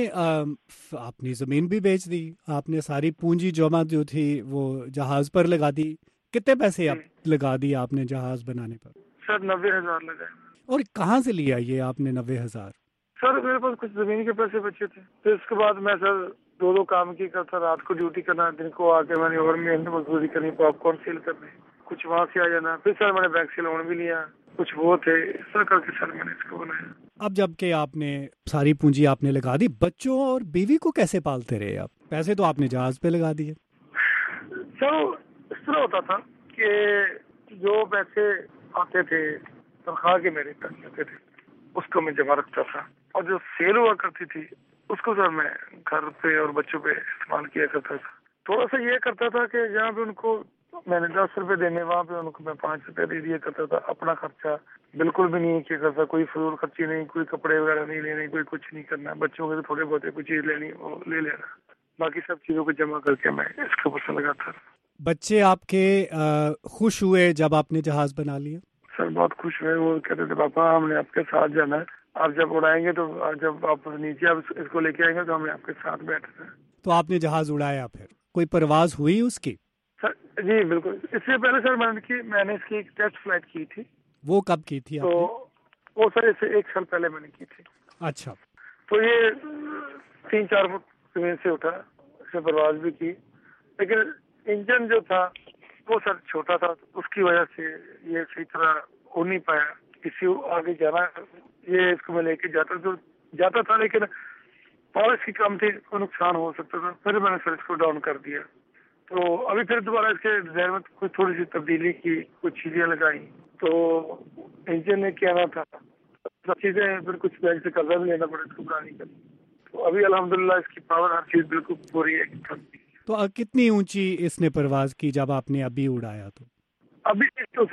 अपनी जमीन भी बेच दी, आपने सारी पूंजी जमा जो थी वो जहाज पर लगा दी। कितने पैसे आप लगा दिए आपने जहाज बनाने पर? सर नब्बे हजार लगाए। और कहाँ से लिया ये आपने नब्बे हजार? सर मेरे पास कुछ जमीन के पैसे बचे थे, फिर उसके बाद मैं सर दो दो काम की करता, रात को ड्यूटी करना, दिन को आके मैंने और मेहनत मजदूरी करनी, पॉपकॉर्न सेल करने, कुछ वहाँ से आ जाना। फिर सर मैंने बैंक से लोन भी लिया, कुछ वो थे, इस तरह करके सर मैंने इसको बनाया। अब जबकि आपने सारी पूंजी आपने लगा दी, बच्चों और बीवी को कैसे पालते रहे आप? पैसे तो आपने जहाज पे लगा दिए। सर इस तरह होता था कि जो पैसे आते थे तनख्वाह के मेरे पैसे आते थे उसको मैं जमा रखता था, और जो सेल हुआ करती थी उसको सर मैं घर पे और बच्चों पे इस्तेमाल किया करता था। थोड़ा सा ये करता था कि जहाँ पे उनको मैंने दस रुपए देने, वहाँ पे उनको मैं पाँच रुपए दे दिया करता था। अपना खर्चा बिल्कुल भी नहीं किया करता, कोई फजूल खर्ची नहीं, कोई कपड़े वगैरह नहीं लेने, कोई कुछ नहीं करना। बच्चों के तो थोड़े बहुत कोई चीज लेनी वो ले लेना, बाकी सब चीजों को जमा करके मैं इसके ऊपर से लगाता था। बच्चे आपके खुश हुए जब आपने जहाज बना लिया? सर बहुत खुश हुए, वो कहते थे पापा हमने आपके साथ जाना है, आप जब उड़ाएंगे तो जब आप नीचे आप इसको लेके आएंगे तो हमें आपके साथ बैठना है। तो आपने जहाज उड़ाया, फिर कोई परवाज हुई उसकी? सर जी बिल्कुल, इससे पहले सर मैंने की मैंने इसकी एक टेस्ट फ्लाइट की थी। वो कब की थी आपने? तो वो सर इससे एक साल पहले मैंने की थी। अच्छा। तो ये तीन चार फुट जमीन से उठा, इससे परवाज भी की, लेकिन इंजन जो था वो सर छोटा था, उसकी वजह से ये सही तरह हो नहीं पाया। किसी आगे जाना ये इसको मैं लेके जाता तो जाता था, लेकिन पावर की कम थी, कोई नुकसान हो सकता था। फिर मैंने सर इसको डाउन कर दिया। तो अभी फिर दोबारा इसके डिजाइन में कुछ थोड़ी सी तब्दीली की, कुछ चीजें लगाई, तो इंजन ने क्या ना था सब चीजें, फिर कुछ बैंक से कर्जा भी लेना पड़ा इसको बनाने के लिए। तो अभी अल्हम्दुलिल्लाह इसकी पावर हर चीज बिल्कुल पूरी है। तो कितनी ऊंची इसने परवाज की जब आपने अभी उड़ाया? तो अभी तो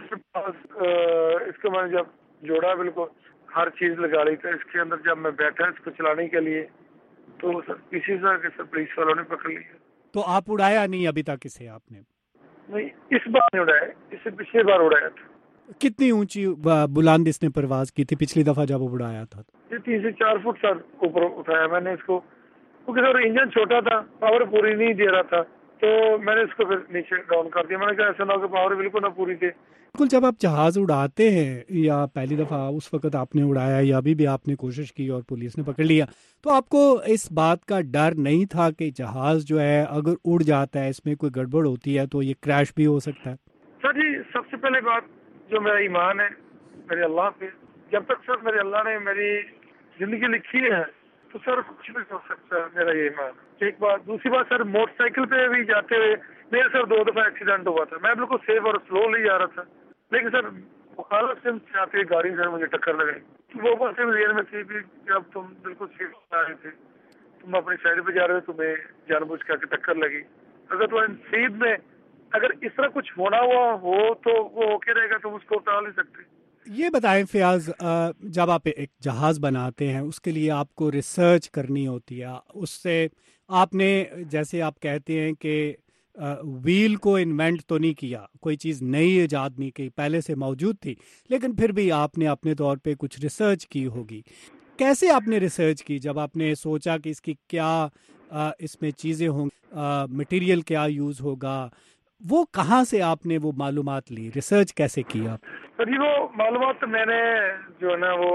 इसको मैंने जब जोड़ा बिल्कुल हर चीज लगा ली, तो इसके अंदर जब मैं बैठा इसको चलाने के लिए तो सर किसी तरह के सर पुलिस वालों ने पकड़ लिया। तो आप उड़ाया नहीं अभी तक इसे आपने? नहीं, इस बार नहीं उड़ाया, इससे पिछली बार उड़ाया था। कितनी ऊंची बुलंद इसने परवाज की थी पिछली दफा जब उड़ाया था? ये तीन से चार फुट सर ऊपर उठाया मैंने इसको, क्योंकि सर इंजन छोटा था, पावर पूरी नहीं दे रहा था, تو میں نے اس کو پھر نیچے ڈاؤن کر دیا. میں نے کہا ایسا نہ ہو کہ پاور بالکل نہ پوری تھی. بالکل جب آپ جہاز اڑاتے ہیں یا پہلی دفعہ اس وقت آپ نے اڑایا یا ابھی بھی آپ نے کوشش کی اور پولیس نے پکڑ لیا, تو آپ کو اس بات کا ڈر نہیں تھا کہ جہاز جو ہے اگر اڑ جاتا ہے, اس میں کوئی گڑبڑ ہوتی ہے تو یہ کریش بھی ہو سکتا ہے؟ سر جی سب سے پہلے بات جو میرا ایمان ہے میرے اللہ پہ, جب تک سر میرے اللہ نے میری زندگی لکھی ہے تو سر کچھ بھی ہو سکتا ہے, میرا یہ ایمان. ایک بات. دوسری بات سر موٹر سائیکل پہ بھی جاتے ہوئے میرا سر دو دفعہ ایکسیڈنٹ ہوا تھا. میں بالکل سیف اور سلو لے جا رہا تھا, لیکن سر مخالف سے آتے گاڑی سر مجھے ٹکر لگائی. وہ بات ریئر میں تھی بھی اب تم بالکل سیف آ رہے تھے, تم اپنی سائڈ پہ جا رہے ہو, تمہیں جان بوجھ کر کے ٹکر لگی. اگر تمہیں نصیب میں اگر اس طرح کچھ ہونا ہوا ہو تو وہ اوکے رہے گا, تم اس کو ٹال نہیں سکتے. یہ بتائیں فیاض, جب آپ ایک جہاز بناتے ہیں اس کے لیے آپ کو ریسرچ کرنی ہوتی ہے, اس سے آپ نے جیسے آپ کہتے ہیں کہ ویل کو انوینٹ تو نہیں کیا, کوئی چیز نئی ایجاد نہیں کی, پہلے سے موجود تھی, لیکن پھر بھی آپ نے اپنے طور پہ کچھ ریسرچ کی ہوگی. کیسے آپ نے ریسرچ کی جب آپ نے سوچا کہ اس کی کیا اس میں چیزیں ہوں, مٹیریل کیا یوز ہوگا, وہ کہاں سے آپ نے وہ معلومات لی, ریسرچ کیسے کی آپ؟ سر جی وہ معلومات میں نے جو ہے نا وہ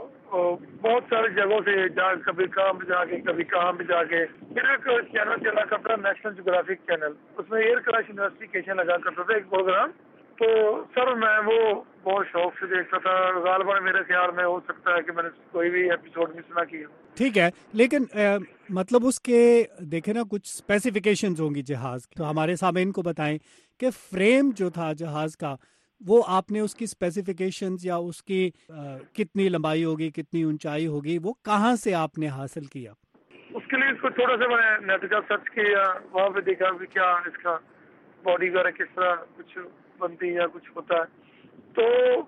بہت ساری جگہوں سے جا, کبھی کہاں پہ جا کے کبھی کہاں پہ جا کے. میرا ایک چینل چلا کرتا نیشنل جیوگرافک چینل, اس میں ایئر کراچ یونیورسٹی کیشن لگا کرتا تھا ایک پروگرام. تو سر میں وہ بہت شوق سے دیکھتا تھا. غالباً میرے خیال میں ہو سکتا ہے کہ میں نے کوئی بھی ایپیسوڈ مس نہ کیا. ٹھیک ہے, لیکن مطلب اس کے دیکھیں نا کچھ اسپیسیفکیشنز ہوں گی جہاز کی, تو ہمارے سامعین کو بتائیں کہ فریم جو تھا جہاز کا, وہ آپ نے اس کی اسپیسیفکیشنز یا اس کی آ, کتنی لمبائی ہوگی, کتنی اونچائی ہوگی, وہ کہاں سے آپ نے حاصل کیا؟ اس کے لیے اس کو تھوڑا سا میں نے نیٹ کا سرچ کیا, وہاں پہ دیکھا کہ کیا اس کا باڈی وغیرہ کس طرح کچھ بنتی ہے یا کچھ ہوتا ہے. تو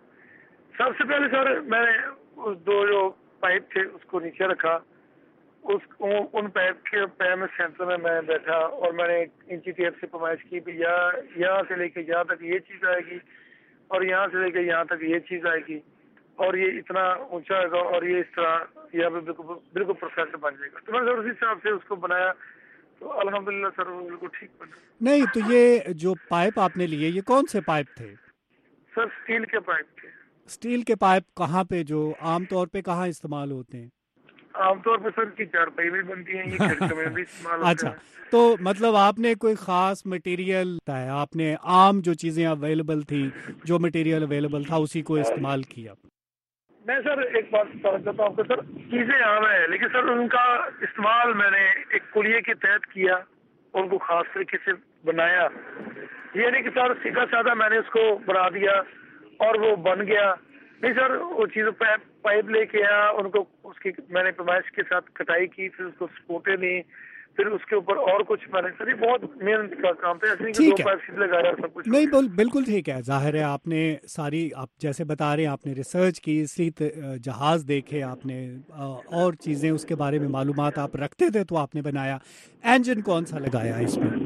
سب سے پہلے سر میں نے اس دو جو پائپ تھے اس کو نیچے رکھا, اس ان پائپ کے پیر میں سینسر میں میں بیٹھا اور میں نے انچی ٹیپ سے پیمائش کی بھی یہاں سے لے کے یہاں تک یہ چیز آئے گی اور یہاں سے لے کے یہاں تک یہ چیز آئے گی اور یہ اتنا اونچا ہے گا اور یہ اس طرح یہاں پہ بالکل بالکل پرفیکٹ بن جائے گا. تو میں نے اسی حساب سے اس کو بنایا, تو الحمدللہ سر وہ بالکل ٹھیک بنا. نہیں تو یہ جو پائپ آپ نے لیے یہ کون سے پائپ تھے؟ سر اسٹیل کے پائپ تھے. اسٹیل کے پائپ کہاں پہ جو عام طور پہ کہاں استعمال ہوتے ہیں؟ عام طور پہ سر کی چارپائی بھی بنتی ہیں, یہ کھڑکیوں میں بھی استعمال ہوتے ہیں. اچھا, تو مطلب آپ نے کوئی خاص مٹیریل ہے, آپ نے عام جو چیزیں اویلیبل تھی, جو مٹیریل اویلیبل تھا اسی کو استعمال کیا؟ میں سر ایک بات بتانا چاہتا ہوں کہ سر چیزیں عام ہیں, لیکن سر ان کا استعمال میں نے ایک کلیے کے تحت کیا, ان کو خاص طریقے سے بنایا. یہ نہیں کہ سر سیدھا سادہ میں نے اس کو بنا دیا اور وہ بن گیا. نہیں سر, وہ چیزوں پائپ لے کے آیا, ان کو اس کی میں نے پیمائش کے ساتھ کٹائی کی, پھر اس کو سپوٹے لی, پھر اس کے اوپر اور کچھ میں نے سر یہ بہت محنت کا کام تھا, ایسے نہیں کہ دو پائپ سیدھے لگایا سب کچھ. نہیں بالکل ٹھیک ہے, ظاہر ہے آپ نے ساری, آپ جیسے بتا رہے ہیں آپ نے ریسرچ کی, اسی جہاز دیکھے آپ نے, اور چیزیں اس کے بارے میں معلومات آپ رکھتے تھے تو آپ نے بنایا. انجن کون سا لگایا اس میں؟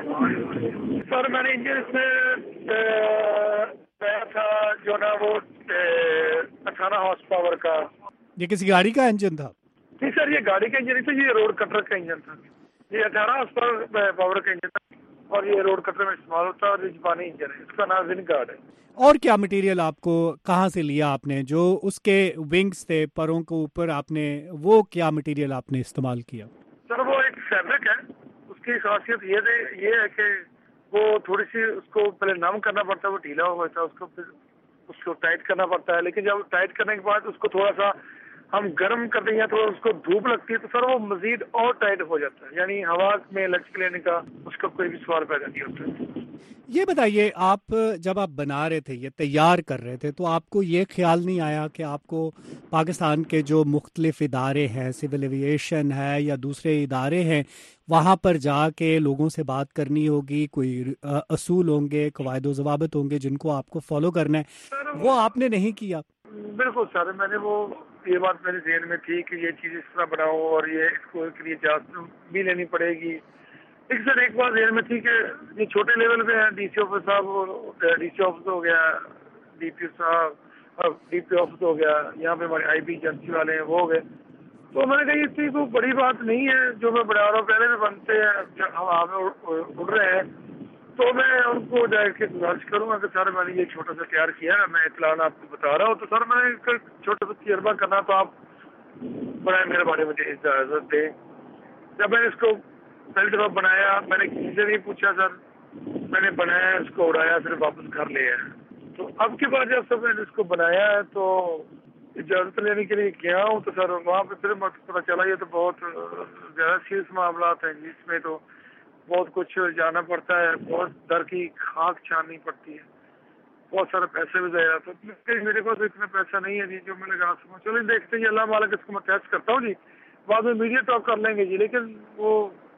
سر میں نے انجن اس میں نیا تھا جو نا وہ اٹھارہ ہارس پاور کا. یہ کسی گاڑی کا انجن تھا؟ نہیں سر یہ گاڑی کا انجن نہیں تھا, یہ روڈ کٹر کا انجن تھا. یہ اٹھارہ ہارس پاور کا انجن تھا اور یہ روڈ کٹر میں استعمال ہوتا ہے اور یہ جاپانی انجن ہے, اس کا نام زن گارڈ ہے. اور کیا مٹیریل آپ کو کہاں سے لیا آپ نے, جو اس کے ونگز تھے پروں کے اوپر, آپ نے وہ کیا مٹیریل آپ نے استعمال کیا؟ سر وہ ایک فیبرک ہے, اس کی خاصیت یہ یہ ہے کہ وہ تھوڑی سی اس کو پہلے نرم کرنا پڑتا ہے, وہ ڈھیلا ہوا تھا, اس کو پھر اس کو ٹائٹ کرنا پڑتا ہے. لیکن جب ٹائٹ کرنے کے بعد اس کو تھوڑا سا ہم گرم کر دیں یا تھوڑا اس کو دھوپ لگتی ہے تو سر وہ مزید اور ٹائٹ ہو جاتا ہے, یعنی ہوا میں لچک لینے کا اس کا کوئی بھی سوال پیدا نہیں ہوتا. یہ بتائیے, آپ جب آپ بنا رہے تھے, یہ تیار کر رہے تھے, تو آپ کو یہ خیال نہیں آیا کہ آپ کو پاکستان کے جو مختلف ادارے ہیں, سول ایویشن ہے یا دوسرے ادارے ہیں, وہاں پر جا کے لوگوں سے بات کرنی ہوگی, کوئی اصول ہوں گے, قواعد و ضوابط ہوں گے جن کو آپ کو فالو کرنا ہے, وہ آپ نے نہیں کیا؟ بالکل سر, میں نے وہ یہ بات میرے ذہن میں تھی کہ یہ چیز اس طرح بناؤ اور یہ اس کو کے لیے اجازت بھی لینی پڑے گی. ایک سر ایک بات ذہن میں تھی کہ یہ چھوٹے لیول پہ ہیں, ڈی سی آفس صاحب, ڈی سی آفس ہو گیا, ڈی پی او صاحب, ڈی پی آفس ہو گیا, یہاں پہ ہمارے آئی بی ایجنسی والے ہیں وہ ہو گئے. تو میں نے کہا یہ اتنی کوئی بڑی بات نہیں ہے جو میں بنا رہا ہوں, پہلے بھی بنتے ہیں ہوا میں اڑ رہے ہیں. تو میں ان کو جا کے گزارش کروں گا کہ سر میں نے یہ چھوٹا سا تیار کیا ہے, میں اطلاع آپ کو بتا رہا ہوں, تو سر میں نے چھوٹا سا تجربہ کرنا تو آپ بڑا مہربانی مجھے اجازت دیں. جب میں نے اس کو پہلی دفعہ بنایا میں نے کسی سے نہیں پوچھا سر, میں نے بنایا اس کو اڑایا پھر واپس گھر لے آیا. تو اب کے بعد جب سب میں نے اس کو بنایا ہے تو اجازت لینے کے لیے گیا ہوں تو سر وہاں پہ پھر پتہ چلا یہ تو بہت زیادہ سیریس معاملات ہیں جس میں تو بہت کچھ جانا پڑتا ہے, بہت در کی خاک چھاننی پڑتی ہے, بہت سارے پیسے بھی ضائع ہوتے ہیں. میرے پاس اتنا پیسہ نہیں ہے جی جو میں نے کہا سما چلو دیکھتے ہیں اللہ مالک اس کو میں ٹیسٹ کرتا ہوں جی, بعد میں میڈیا ٹاک کر لیں گے جی. لیکن وہ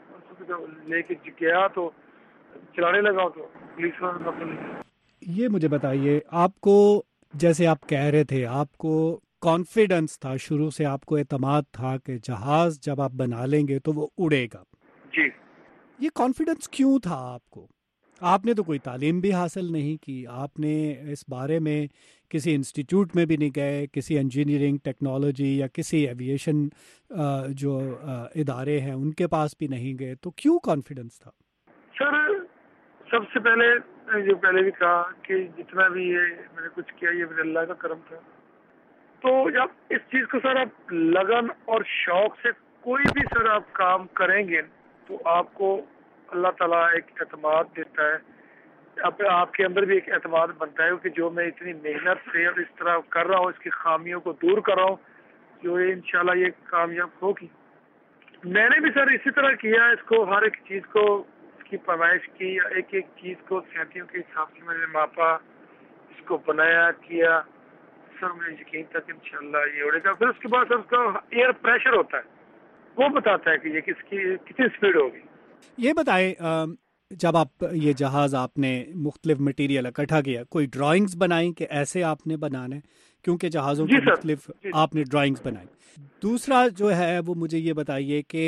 لے کے گیا تو چلانے لگا تو پولیس والے. یہ مجھے بتائیے, آپ کو جیسے آپ کہہ رہے تھے آپ کو کانفیڈنس تھا شروع سے, آپ کو اعتماد تھا کہ جہاز جب آپ بنا لیں گے تو وہ اڑے گا جی. یہ کانفیڈنس کیوں تھا آپ کو؟ آپ نے تو کوئی تعلیم بھی حاصل نہیں کی, آپ نے اس بارے میں کسی انسٹیٹیوٹ میں بھی نہیں گئے, کسی انجینئرنگ ٹیکنالوجی یا کسی ایویشن جو ادارے ہیں ان کے پاس بھی نہیں گئے, تو کیوں کانفیڈنس تھا؟ سر سب سے پہلے جو پہلے بھی کہا کہ جتنا بھی یہ میں نے کچھ کیا یہ میرے اللہ کا کرم تھا. تو جب اس چیز کو سر آپ لگن اور شوق سے کوئی بھی سر آپ کام کریں گے تو آپ کو اللہ تعالیٰ ایک اعتماد دیتا ہے, اب آپ کے اندر بھی ایک اعتماد بنتا ہے کہ جو میں اتنی محنت سے اور اس طرح کر رہا ہوں اس کی خامیوں کو دور کر رہا ہوں جو انشاءاللہ یہ کامیاب ہوگی. میں نے بھی سر اسی طرح کیا اس کو, ہر ایک چیز کو اس کی پیمائش کی, ایک ایک چیز کو سینتیوں کے حساب سے میں نے ماپا, اس کو بنایا کیا. سر مجھے یقین تھا کہ انشاءاللہ یہ اڑے گا. پھر اس کے بعد سر اس کا ایئر پریشر ہوتا ہے, وہ بتاتا ہے کہ یہ کس کی کتنی اسپیڈ ہوگی. یہ بتائیں, جب آپ یہ جہاز آپ نے مختلف مٹیریل اکٹھا کیا, کوئی ڈرائنگز بنائیں کہ ایسے آپ نے بنانا ہے, کیونکہ جہازوں کی مختلف آپ نے ڈرائنگز بنائی. دوسرا جو ہے وہ مجھے یہ بتائیے کہ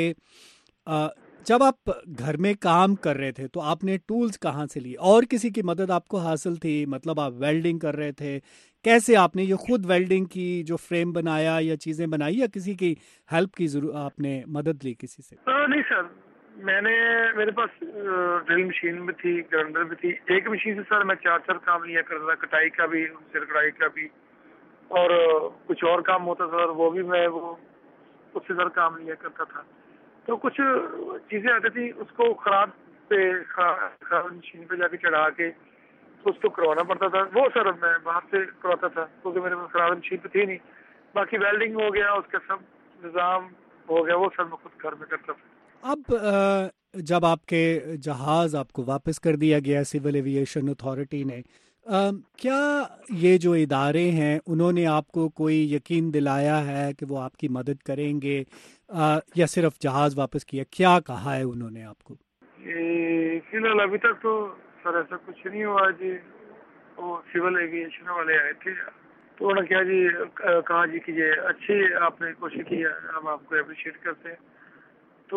جب آپ گھر میں کام کر رہے تھے تو آپ نے ٹولز کہاں سے لی, اور کسی کی مدد آپ کو حاصل تھی؟ مطلب آپ ویلڈنگ کر رہے تھے, کیسے آپ نے یہ خود ویلڈنگ کی جو فریم بنایا یا چیزیں بنائی, یا کسی کی ہیلپ کی ضرور آپ نے مدد لی کسی سے؟ نہیں سر, میں نے میرے پاس ڈرل مشین بھی تھی, گرائنڈر بھی تھی. ایک مشین سے سر میں چار چار کام لیا کرتا تھا, کٹائی کا بھی, سر کڑائی کا بھی, اور کچھ اور کام ہوتا تھا وہ بھی میں وہ اس سے سر کام لیا کرتا تھا. تو کچھ چیزیں آتی تھی اس کو خراب پہ خراب مشین پہ جا کے چڑھا کے اس کو کروانا پڑتا تھا, وہ سر میں باہر سے کرواتا تھا کیونکہ میرے پاس خراب مشین پہ تھی نہیں. باقی ویلڈنگ ہو گیا, اس کا سب نظام ہو گیا, وہ سر میں خود گھر میں کرتا تھا. اب جب آپ کے جہاز آپ کو واپس کر دیا گیا سول ایویشن اتھارٹی نے, کیا یہ جو ادارے ہیں انہوں نے آپ کو کوئی یقین دلایا ہے کہ وہ آپ کی مدد کریں گے, یا صرف جہاز واپس کیا, کیا کہا ہے انہوں نے آپ کو؟ فی الحال ابھی تک تو سر ایسا کچھ نہیں ہوا جی. وہ سول ایویشن والے آئے تھے تو انہوں نے کیا جی کہا جی کہ یہ اچھی آپ نے کوشش کی ہے, ہم آپ کو اپریشیٹ کرتے ہیں. تو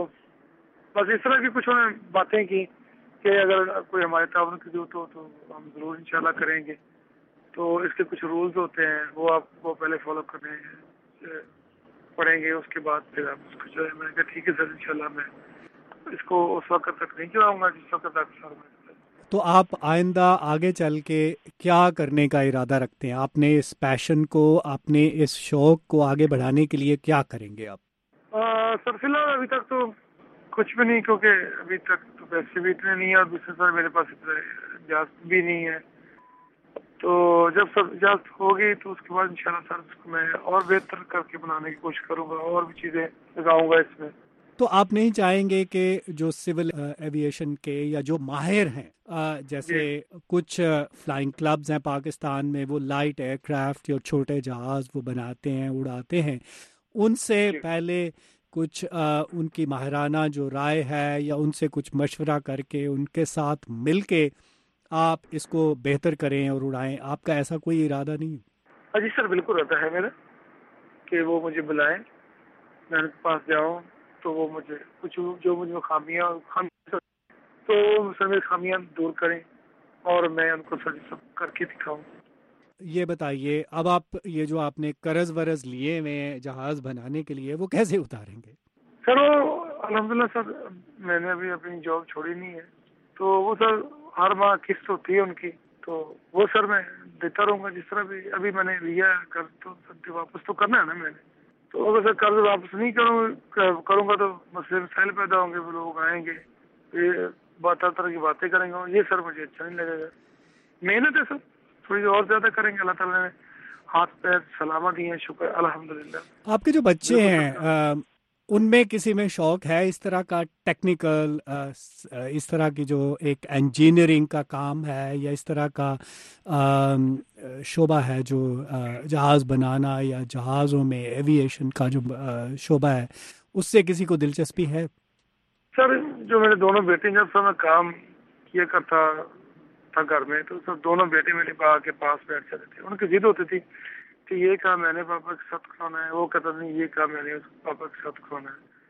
بس اس طرح کی کچھ انہوں نے باتیں کی کہ اگر کوئی ہمارے تعاون کی ضرورت ہو تو ہم ضرور انشاءاللہ کریں گے. تو اس کے کچھ رولز ہوتے ہیں وہ آپ کو پہلے فالو کرنے پڑیں گے, اس کے بعد پھر آپ اس کو جو ہے. میں نے کہا ٹھیک ہے سر انشاءاللہ میں اس کو اس وقت تک نہیں چلاؤں گا جس وقت تک سر میں. تو آپ آئندہ آگے چل کے کیا کرنے کا ارادہ رکھتے ہیں؟ آپ نے اس پیشن کو, آپ نے اس شوق کو آگے بڑھانے کے لیے کیا کریں گے آپ؟ سر فی الحال ابھی تک تو کچھ بھی نہیں, کیونکہ ابھی تک تو پیسے بھی اتنے نہیں ہیں اور دوسرے سر میرے پاس اتنا اجازت بھی نہیں ہے. تو جب سب اجازت ہوگی تو اس کے بعد انشاءاللہ سر اس کو میں اور بہتر کر کے بنانے کی کوشش کروں گا, اور بھی چیزیں لگاؤں گا اس میں. تو آپ نہیں چاہیں گے کہ جو سول ایویشن کے یا جو ماہر ہیں, جیسے کچھ فلائنگ کلبز ہیں پاکستان میں, وہ لائٹ ایئر کرافٹ یا چھوٹے جہاز وہ بناتے ہیں, اڑاتے ہیں, ان سے پہلے کچھ آ, ان کی ماہرانہ جو رائے ہے یا ان سے کچھ مشورہ کر کے ان کے ساتھ مل کے آپ اس کو بہتر کریں اور اڑائیں؟ آپ کا ایسا کوئی ارادہ نہیں ہے؟ جی سر بالکل رہتا ہے میرا کہ وہ مجھے بلائیں, میں ان کے پاس جاؤں تو وہ مجھے کچھ جو مجھے خامیاں خامیاں تو سر میری خامیاں دور کریں اور میں ان کو سر سب کر کے دکھاؤں. یہ بتائیے اب آپ یہ جو آپ نے قرض ورز لیے ہوئے ہیں جہاز بنانے کے لیے وہ کیسے اتاریں گے؟ سر وہ الحمدللہ سر میں نے ابھی اپنی جاب چھوڑی نہیں ہے تو وہ سر ہر ماہ قسط ہوتی ہے ان کی تو وہ سر میں دیتا رہوں گا جس طرح بھی ابھی میں نے لیا ہے قرض تو سر واپس تو کرنا ہے نا میں نے. تو اگر سر قرض واپس نہیں کروں کروں گا تو مسئلے مسائل پیدا ہوں گے, وہ لوگ آئیں گے یہ بات طرح کی باتیں کریں گے, یہ سر مجھے اچھا نہیں لگے گا. محنت ہے سر تھوڑی اور زیادہ کریں گے, اللہ تعالیٰ نے ہاتھ پیر سلامت دیے ہیں, شکر الحمدللہ. آپ کے جو بچے ہیں ان میں کسی میں شوق ہے اس طرح کا ٹیکنیکل, اس طرح کی جو ایک انجینئرنگ کا کام ہے یا اس طرح کا شعبہ ہے جو جہاز بنانا یا جہازوں میں ایوییشن کا جو شعبہ ہے, اس سے کسی کو دلچسپی ہے؟ سر جو میرے دونوں بیٹے جب سر میں کام کیا کرتا تھا گھر میں تو سر دونوں بیٹے میرے پاپا کے پاس بیٹھ جاتے تھے. ان کی ضد ہوتی تھی کہ یہ کام میں نے پاپا کے ساتھ کھانا ہے, وہ کہتا نہیں یہ کام میں نے پاپا کے ساتھ کھانا ہے.